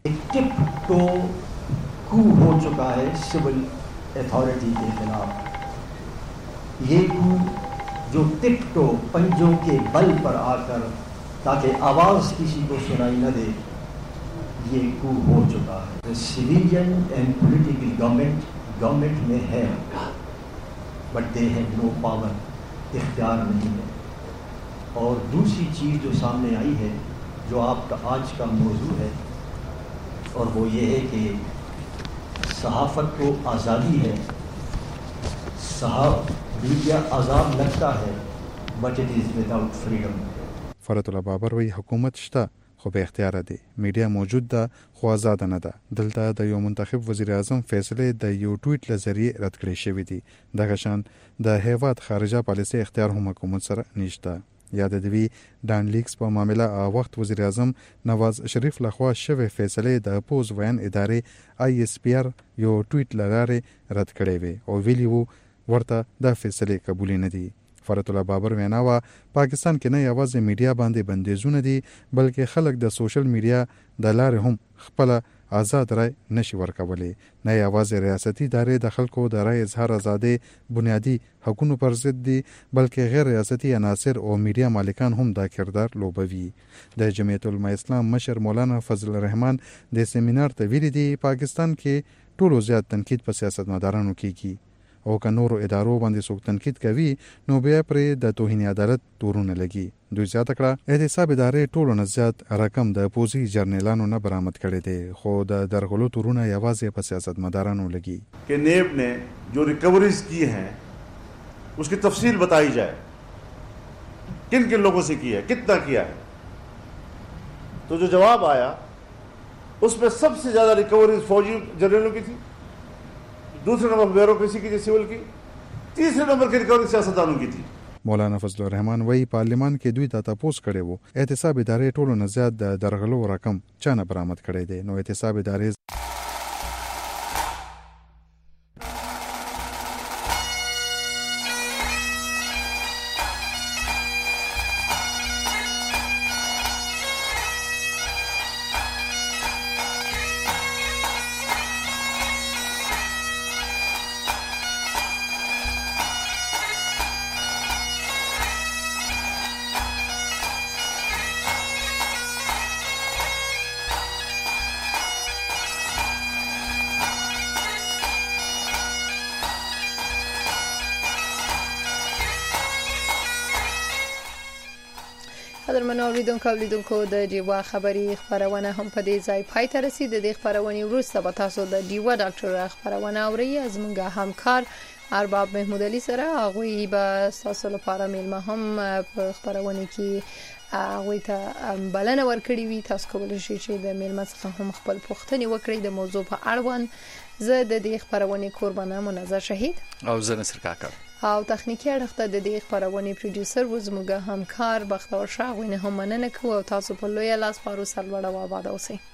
coup हो चुका है civil authority के खिलाफ। ये coup जो टिकटो पंजों के बल पर आकर ताकि आवाज किसी को सुनाई न दे, ये coup हो चुका है। सिविलियन एंड पॉलिटिकल गवर्नमेंट में है but they have no power, इख्तियार नहीं है। और दूसरी चीज जो सामने आई है जो आपका आज का मौजू है और वो ये है कि सहाफत को आज़ादी है, मीडिया आज़ाद लगता है but it is without freedom. فرات الله بابر وی حکومت شته خو به اختیار دی، میډیا موجود ده خو آزاد نه ده. دلته د یو منتخب وزیر اعظم فیصله د یو ټویټ لذریعه رد کړی شوی دی. دغه شان د هیواد خارجه پالیسي اختیار هم حکومت سره نشته. یا د دوی ډان لیکس په معاملې وخت وزیر اعظم نواز شریف لخوا شوی فیصله د پوز وین ادارې آی اس پی آر یو ټویټ لاره رد کړی وی او ویلی وو ورته د فیصله قبول نه دی. فرات الله بابر ویناوه پاکستان کې نه یوازې میډیا باندې بندیزونه دي بلکې خلک د سوشل میډیا د لارې هم خپل آزاد رای نشي ورکولی. نه یوازې ریاستي ادارې د خلکو د رای اظهار ازادي بنیادی حقوقو پر ضد دي بلکې غیر ریاستي عناصر او میډیا مالکان هم دا کردار لوبوي. د جمعیت العلماء اسلام مشر مولانا فضل الرحمن د سیمینار ته ویلي دی پاکستان کې ټولو زیات تنقید په سیاستمدارانو کیږي او که نورو ادارو باندې څوک تنقید کوي نو بیا پرې د توهین عدالت تورونه لګي. دوی زیاته کړه احتساب ادارې ټولو نه زیات رقم د پوزي جرنیلانو نه برآمد کړي دي خو د درغلو تورونه یوازې په سیاستمدارانو لګي. कि नेब ने जो रिकवरीज की हैं उसकी तफसील बताई जाए, किन किन लोगों से की है, कितना किया है. तो जो जवाब आया उसमें सबसे ज्यादा रिकवरीज फौजी जर्नलों की थी, दूसरे नंबर ब्यूरोक्रेसी की थी, सिविल की, तीसरे नंबर की रिकवरी सियासतदानों की थी. مولانا فضل الرحمن وی پارلیمان کې دوی ته تاسو کړي وو احتساب ادارې ټولو نه زیات د درغلو رقم چانه برآمد کړي دي. نو احتساب ادارې قدرمنو اوریدونکو د ډیوا خبری خبرونه هم په دې ځای پای ته رسیدي. د خبرونه وروسته به تاسو د ډیوا ډاکټر خبرونه اورئ. زموږ همکار ارباب محمود علي سره هغه به تاسو لپاره میلمه هم په خبرونه کې هغه ته بلنه ورکړي وي. تاسو کولی شئ چې د میلمه څخه هم خپل پوښتنې وکړئ د موضوع په اړه. زه د دې خبرونه قربانه منظر شهید او زه نصر کاکا او تخنیکی اړخ ته د دې خبرونه پروډوسر و زموږ همکار بختور شاه غوینه هم مننه کوو او تاسو په لوی لاس پارو سره وړاو آباد اوسئ.